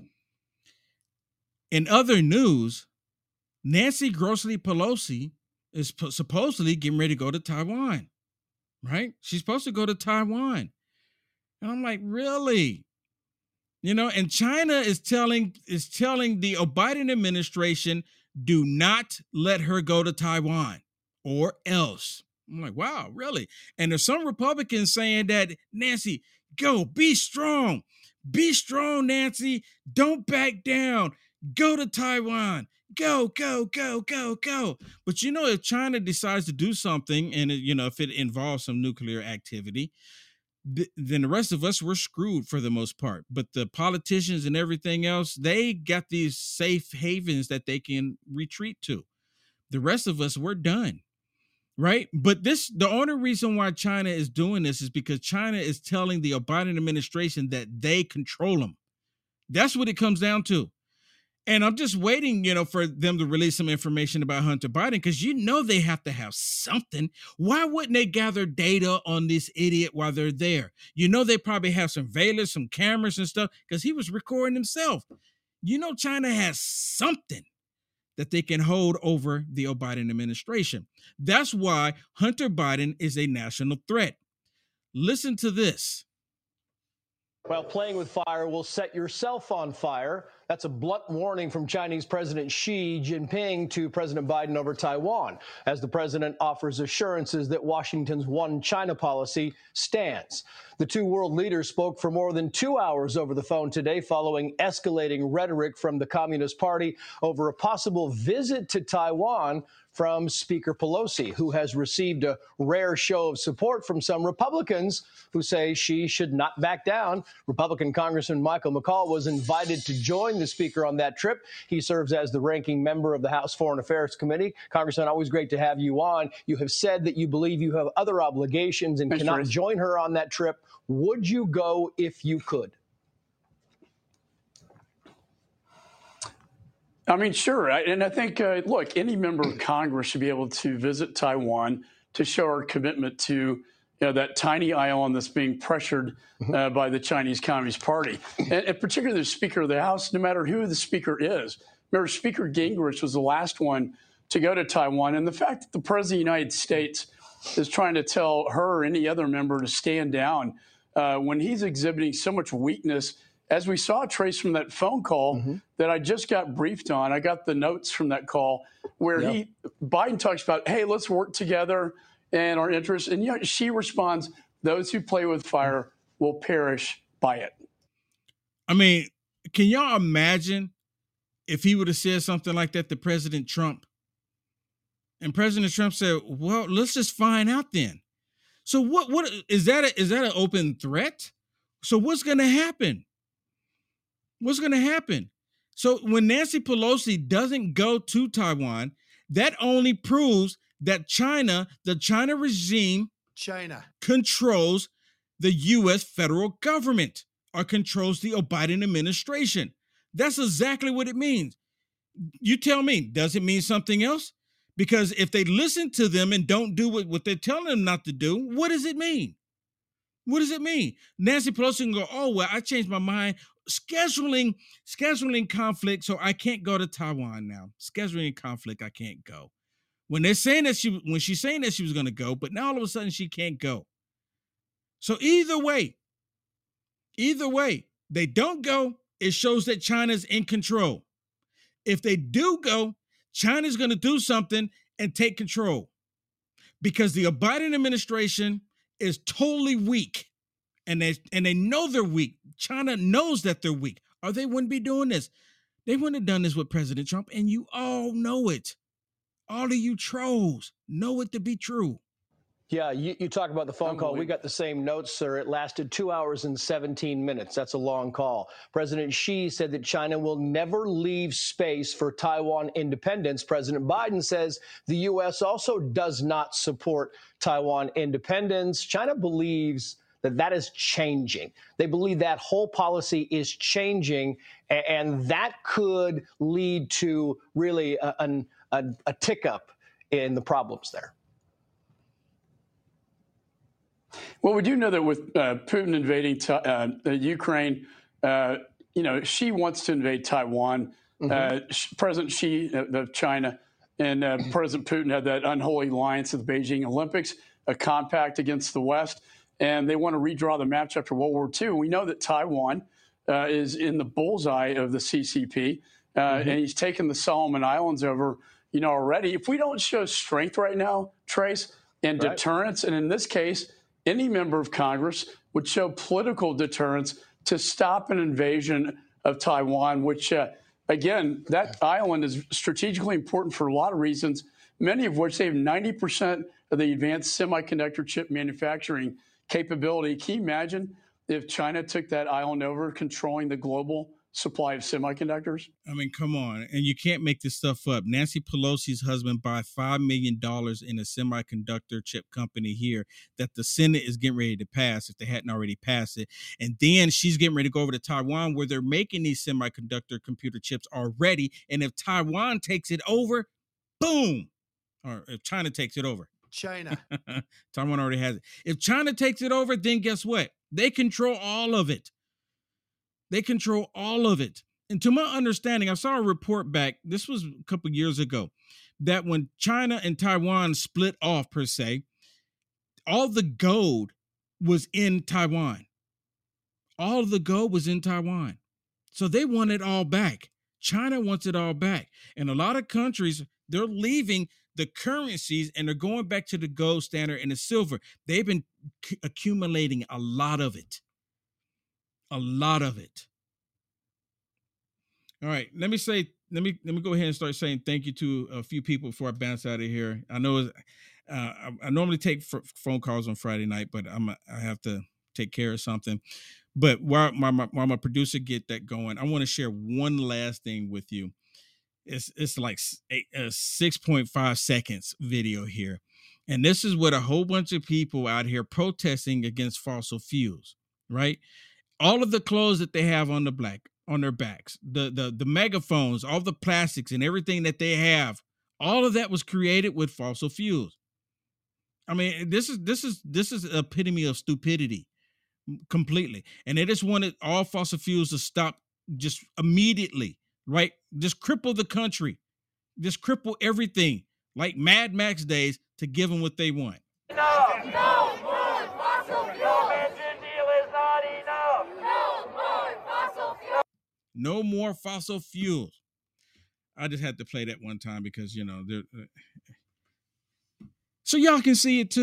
In other news, Nancy Grossly Pelosi is p- supposedly getting ready to go to Taiwan, right? She's supposed to go to Taiwan. And I'm like, really? You know, and China is telling is telling the Biden administration, do not let her go to Taiwan or else. I'm like, wow, really? And there's some Republicans saying that, Nancy, go, be strong. Be strong, Nancy. Don't back down. Go to Taiwan. Go, go, go, go, go. But, you know, if China decides to do something and, it, you know, if it involves some nuclear activity, th- then the rest of us, we're screwed for the most part. But the politicians and everything else, they got these safe havens that they can retreat to. The rest of us, we're done. Right. But this, the only reason why China is doing this is because China is telling the Biden administration that they control them. That's what it comes down to. And I'm just waiting, you know, for them to release some information about Hunter Biden, because, you know, they have to have something. Why wouldn't they gather data on this idiot while they're there? You know, they probably have some veilers, some cameras and stuff, because he was recording himself. You know, China has something that they can hold over the Biden administration. That's why Hunter Biden is a national threat. Listen to this. Well, playing with fire will set yourself on fire. That's a blunt warning from Chinese President Xi Jinping to President Biden over Taiwan, as the president offers assurances that Washington's one China policy stands. The two world leaders spoke for more than two hours over the phone today, following escalating rhetoric from the Communist Party over a possible visit to Taiwan from Speaker Pelosi, who has received a rare show of support from some Republicans who say she should not back down. Republican Congressman Michael McCaul was invited to join the speaker on that trip. He serves as the ranking member of the House Foreign Affairs Committee. Congressman, always great to have you on. You have said that you believe you have other obligations and Thanks, cannot Rich. join her on that trip. Would you go if you could? I mean, sure. I, and I think, uh, look, any member of Congress should be able to visit Taiwan to show our commitment to, you know, that tiny island that's being pressured uh, by the Chinese Communist Party. And, and particularly the Speaker of the House, no matter who the Speaker is. Remember, Speaker Gingrich was the last one to go to Taiwan. And the fact that the President of the United States is trying to tell her or any other member to stand down uh, when he's exhibiting so much weakness, as we saw, Trace, from that phone call mm-hmm. that I just got briefed on. I got the notes from that call where yep. he Biden talks about, hey, let's work together and our interests. And you know, she responds, those who play with fire will perish by it. I mean, can y'all imagine if he would have said something like that to President Trump? And President Trump said, well, let's just find out then. So what, what is that? A, is that an open threat? So what's going to happen? What's going to happen? So when Nancy Pelosi doesn't go to Taiwan, that only proves that China, the China regime, China controls the U S federal government or controls the Biden administration. That's exactly what it means. You tell me, does it mean something else? Because if they listen to them and don't do what, what they're telling them not to do, what does it mean? What does it mean? Nancy Pelosi can go, oh, well, I changed my mind. Scheduling, scheduling conflict, so I can't go to Taiwan now. Scheduling conflict, I can't go. When they're saying that she, when she's saying that she was going to go, but now all of a sudden she can't go. So either way, either way, they don't go, it shows that China's in control. If they do go, China's going to do something and take control because the Biden administration is totally weak and they, and they know they're weak. China knows that they're weak or they wouldn't be doing this. They wouldn't have done this with President Trump and you all know it. All of you trolls know it to be true. Yeah, you, you talk about the phone call. We got the same notes, sir. It lasted two hours and seventeen minutes. That's a long call. President Xi said that China will never leave space for Taiwan independence. President Biden says the U S also does not support Taiwan independence. China believes that that is changing. They believe that whole policy is changing, and, and that could lead to really a, an, a, a tick up in the problems there. Well, we do know that with uh, Putin invading ta- uh, Ukraine, uh, you know, Xi wants to invade Taiwan. Mm-hmm. Uh, President Xi of China and uh, President Putin had that unholy alliance at the Beijing Olympics, a compact against the West, and they want to redraw the map after World War Two. We know that Taiwan uh, is in the bullseye of the C C P, uh, mm-hmm. and he's taken the Solomon Islands over, you know, already. If we don't show strength right now, Trace, and right. deterrence, and in this case, any member of Congress would show political deterrence to stop an invasion of Taiwan, which, uh, again, that island is strategically important for a lot of reasons, many of which they have ninety percent of the advanced semiconductor chip manufacturing capability. Can you imagine if China took that island over, controlling the global supply of semiconductors? I mean, come on. And you can't make this stuff up. Nancy Pelosi's husband bought five million dollars in a semiconductor chip company here that the Senate is getting ready to pass if they hadn't already passed it. And then she's getting ready to go over to Taiwan where they're making these semiconductor computer chips already. And if Taiwan takes it over, boom. Or if China takes it over. China. Taiwan already has it. If China takes it over, then guess what? They control all of it. They control all of it. And to my understanding, I saw a report back, this was a couple of years ago, that when China and Taiwan split off, per se, all the gold was in Taiwan. All of the gold was in Taiwan. So they want it all back. China wants it all back. And a lot of countries, they're leaving the currencies and they're going back to the gold standard and the silver. They've been c- accumulating a lot of it. A lot of it. All right, let me say, let me let me go ahead and start saying thank you to a few people before I bounce out of here. I know uh, I, I normally take f- phone calls on Friday night, but I'm a, I have to take care of something. But while my, my while my producer get that going, I want to share one last thing with you. It's it's like a, a six point five seconds video here, and this is with a whole bunch of people out here protesting against fossil fuels, right? All of the clothes that they have on the black on their backs, the, the, the megaphones, all the plastics and everything that they have, all of that was created with fossil fuels. I mean, this is this is this is the epitome of stupidity completely. And they just wanted all fossil fuels to stop just immediately, right? Just cripple the country, just cripple everything like Mad Max days to give them what they want. No, no more fossil fuel. Deal is not enough. No more fossil fuel. No more fossil fuels. I just had to play that one time because, you know, they're, uh, so y'all can see it too.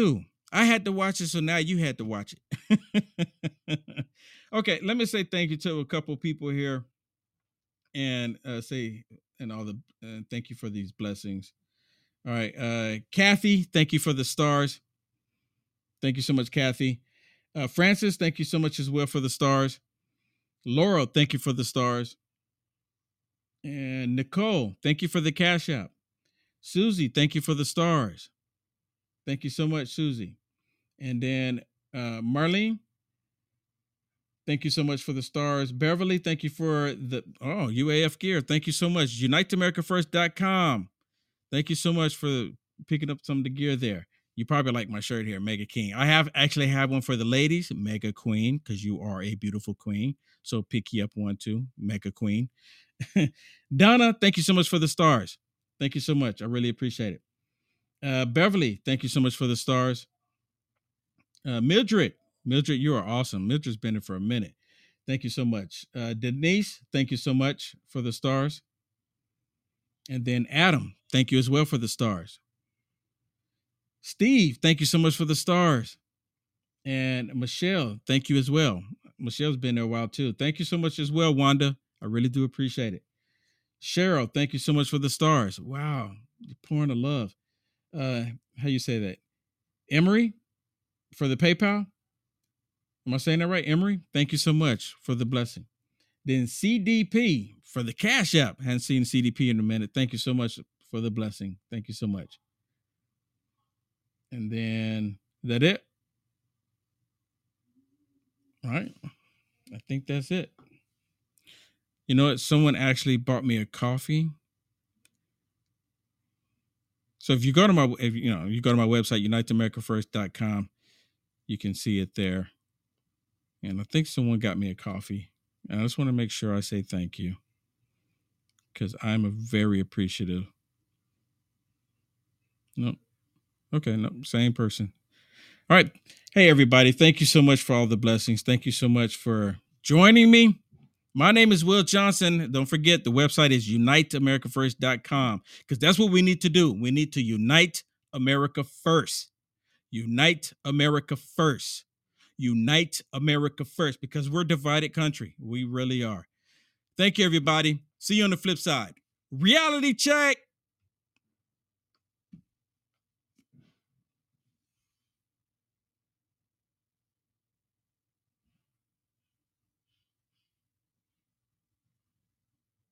I had to watch it, so now you had to watch it. Okay, let me say thank you to a couple of people here, and uh, say and all the uh, thank you for these blessings. All right, uh, Kathy, thank you for the stars. Thank you so much, Kathy. Uh, Francis, thank you so much as well for the stars. Laura, thank you for the stars. And Nicole, thank you for the cash app. Susie, thank you for the stars. Thank you so much, Susie. And then uh, Marlene, thank you so much for the stars. Beverly, thank you for the, oh, U A F gear. Thank you so much. Unite America First dot com. Thank you so much for picking up some of the gear there. You probably like my shirt here, Mega King. I have actually have one for the ladies, Mega Queen, because you are a beautiful queen. So pick you up one too, Mega Queen. Donna, thank you so much for the stars. Thank you so much. I really appreciate it. Uh, Beverly, thank you so much for the stars. Uh, Mildred, Mildred, you are awesome. Mildred's been here for a minute. Thank you so much. Uh, Denise, thank you so much for the stars. And then Adam, thank you as well for the stars. Steve, thank you so much for the stars. And Michelle, thank you as well. Michelle's been there a while too. Thank you so much as well, Wanda. I really do appreciate it. Cheryl, thank you so much for the stars. Wow, you're pouring the love. Uh, how you say that? Emery, for the PayPal. Am I saying that right? Emery, thank you so much for the blessing. Then C D P for the Cash App. Hadn't seen C D P in a minute. Thank you so much for the blessing. Thank you so much. And then, is that it? All right. I think that's it. You know what? Someone actually bought me a coffee. So if you go to my, if you know, you go to my website, Unite America First dot com, you can see it there. And I think someone got me a coffee. And I just want to make sure I say thank you, because I'm a very appreciative. No. Okay, no, same person. All right. Hey, everybody. Thank you so much for all the blessings. Thank you so much for joining me. My name is Will Johnson. Don't forget, the website is Unite America First dot com, because that's what we need to do. We need to unite America first. Unite America first. Unite America first, because we're a divided country. We really are. Thank you, everybody. See you on the flip side. Reality check.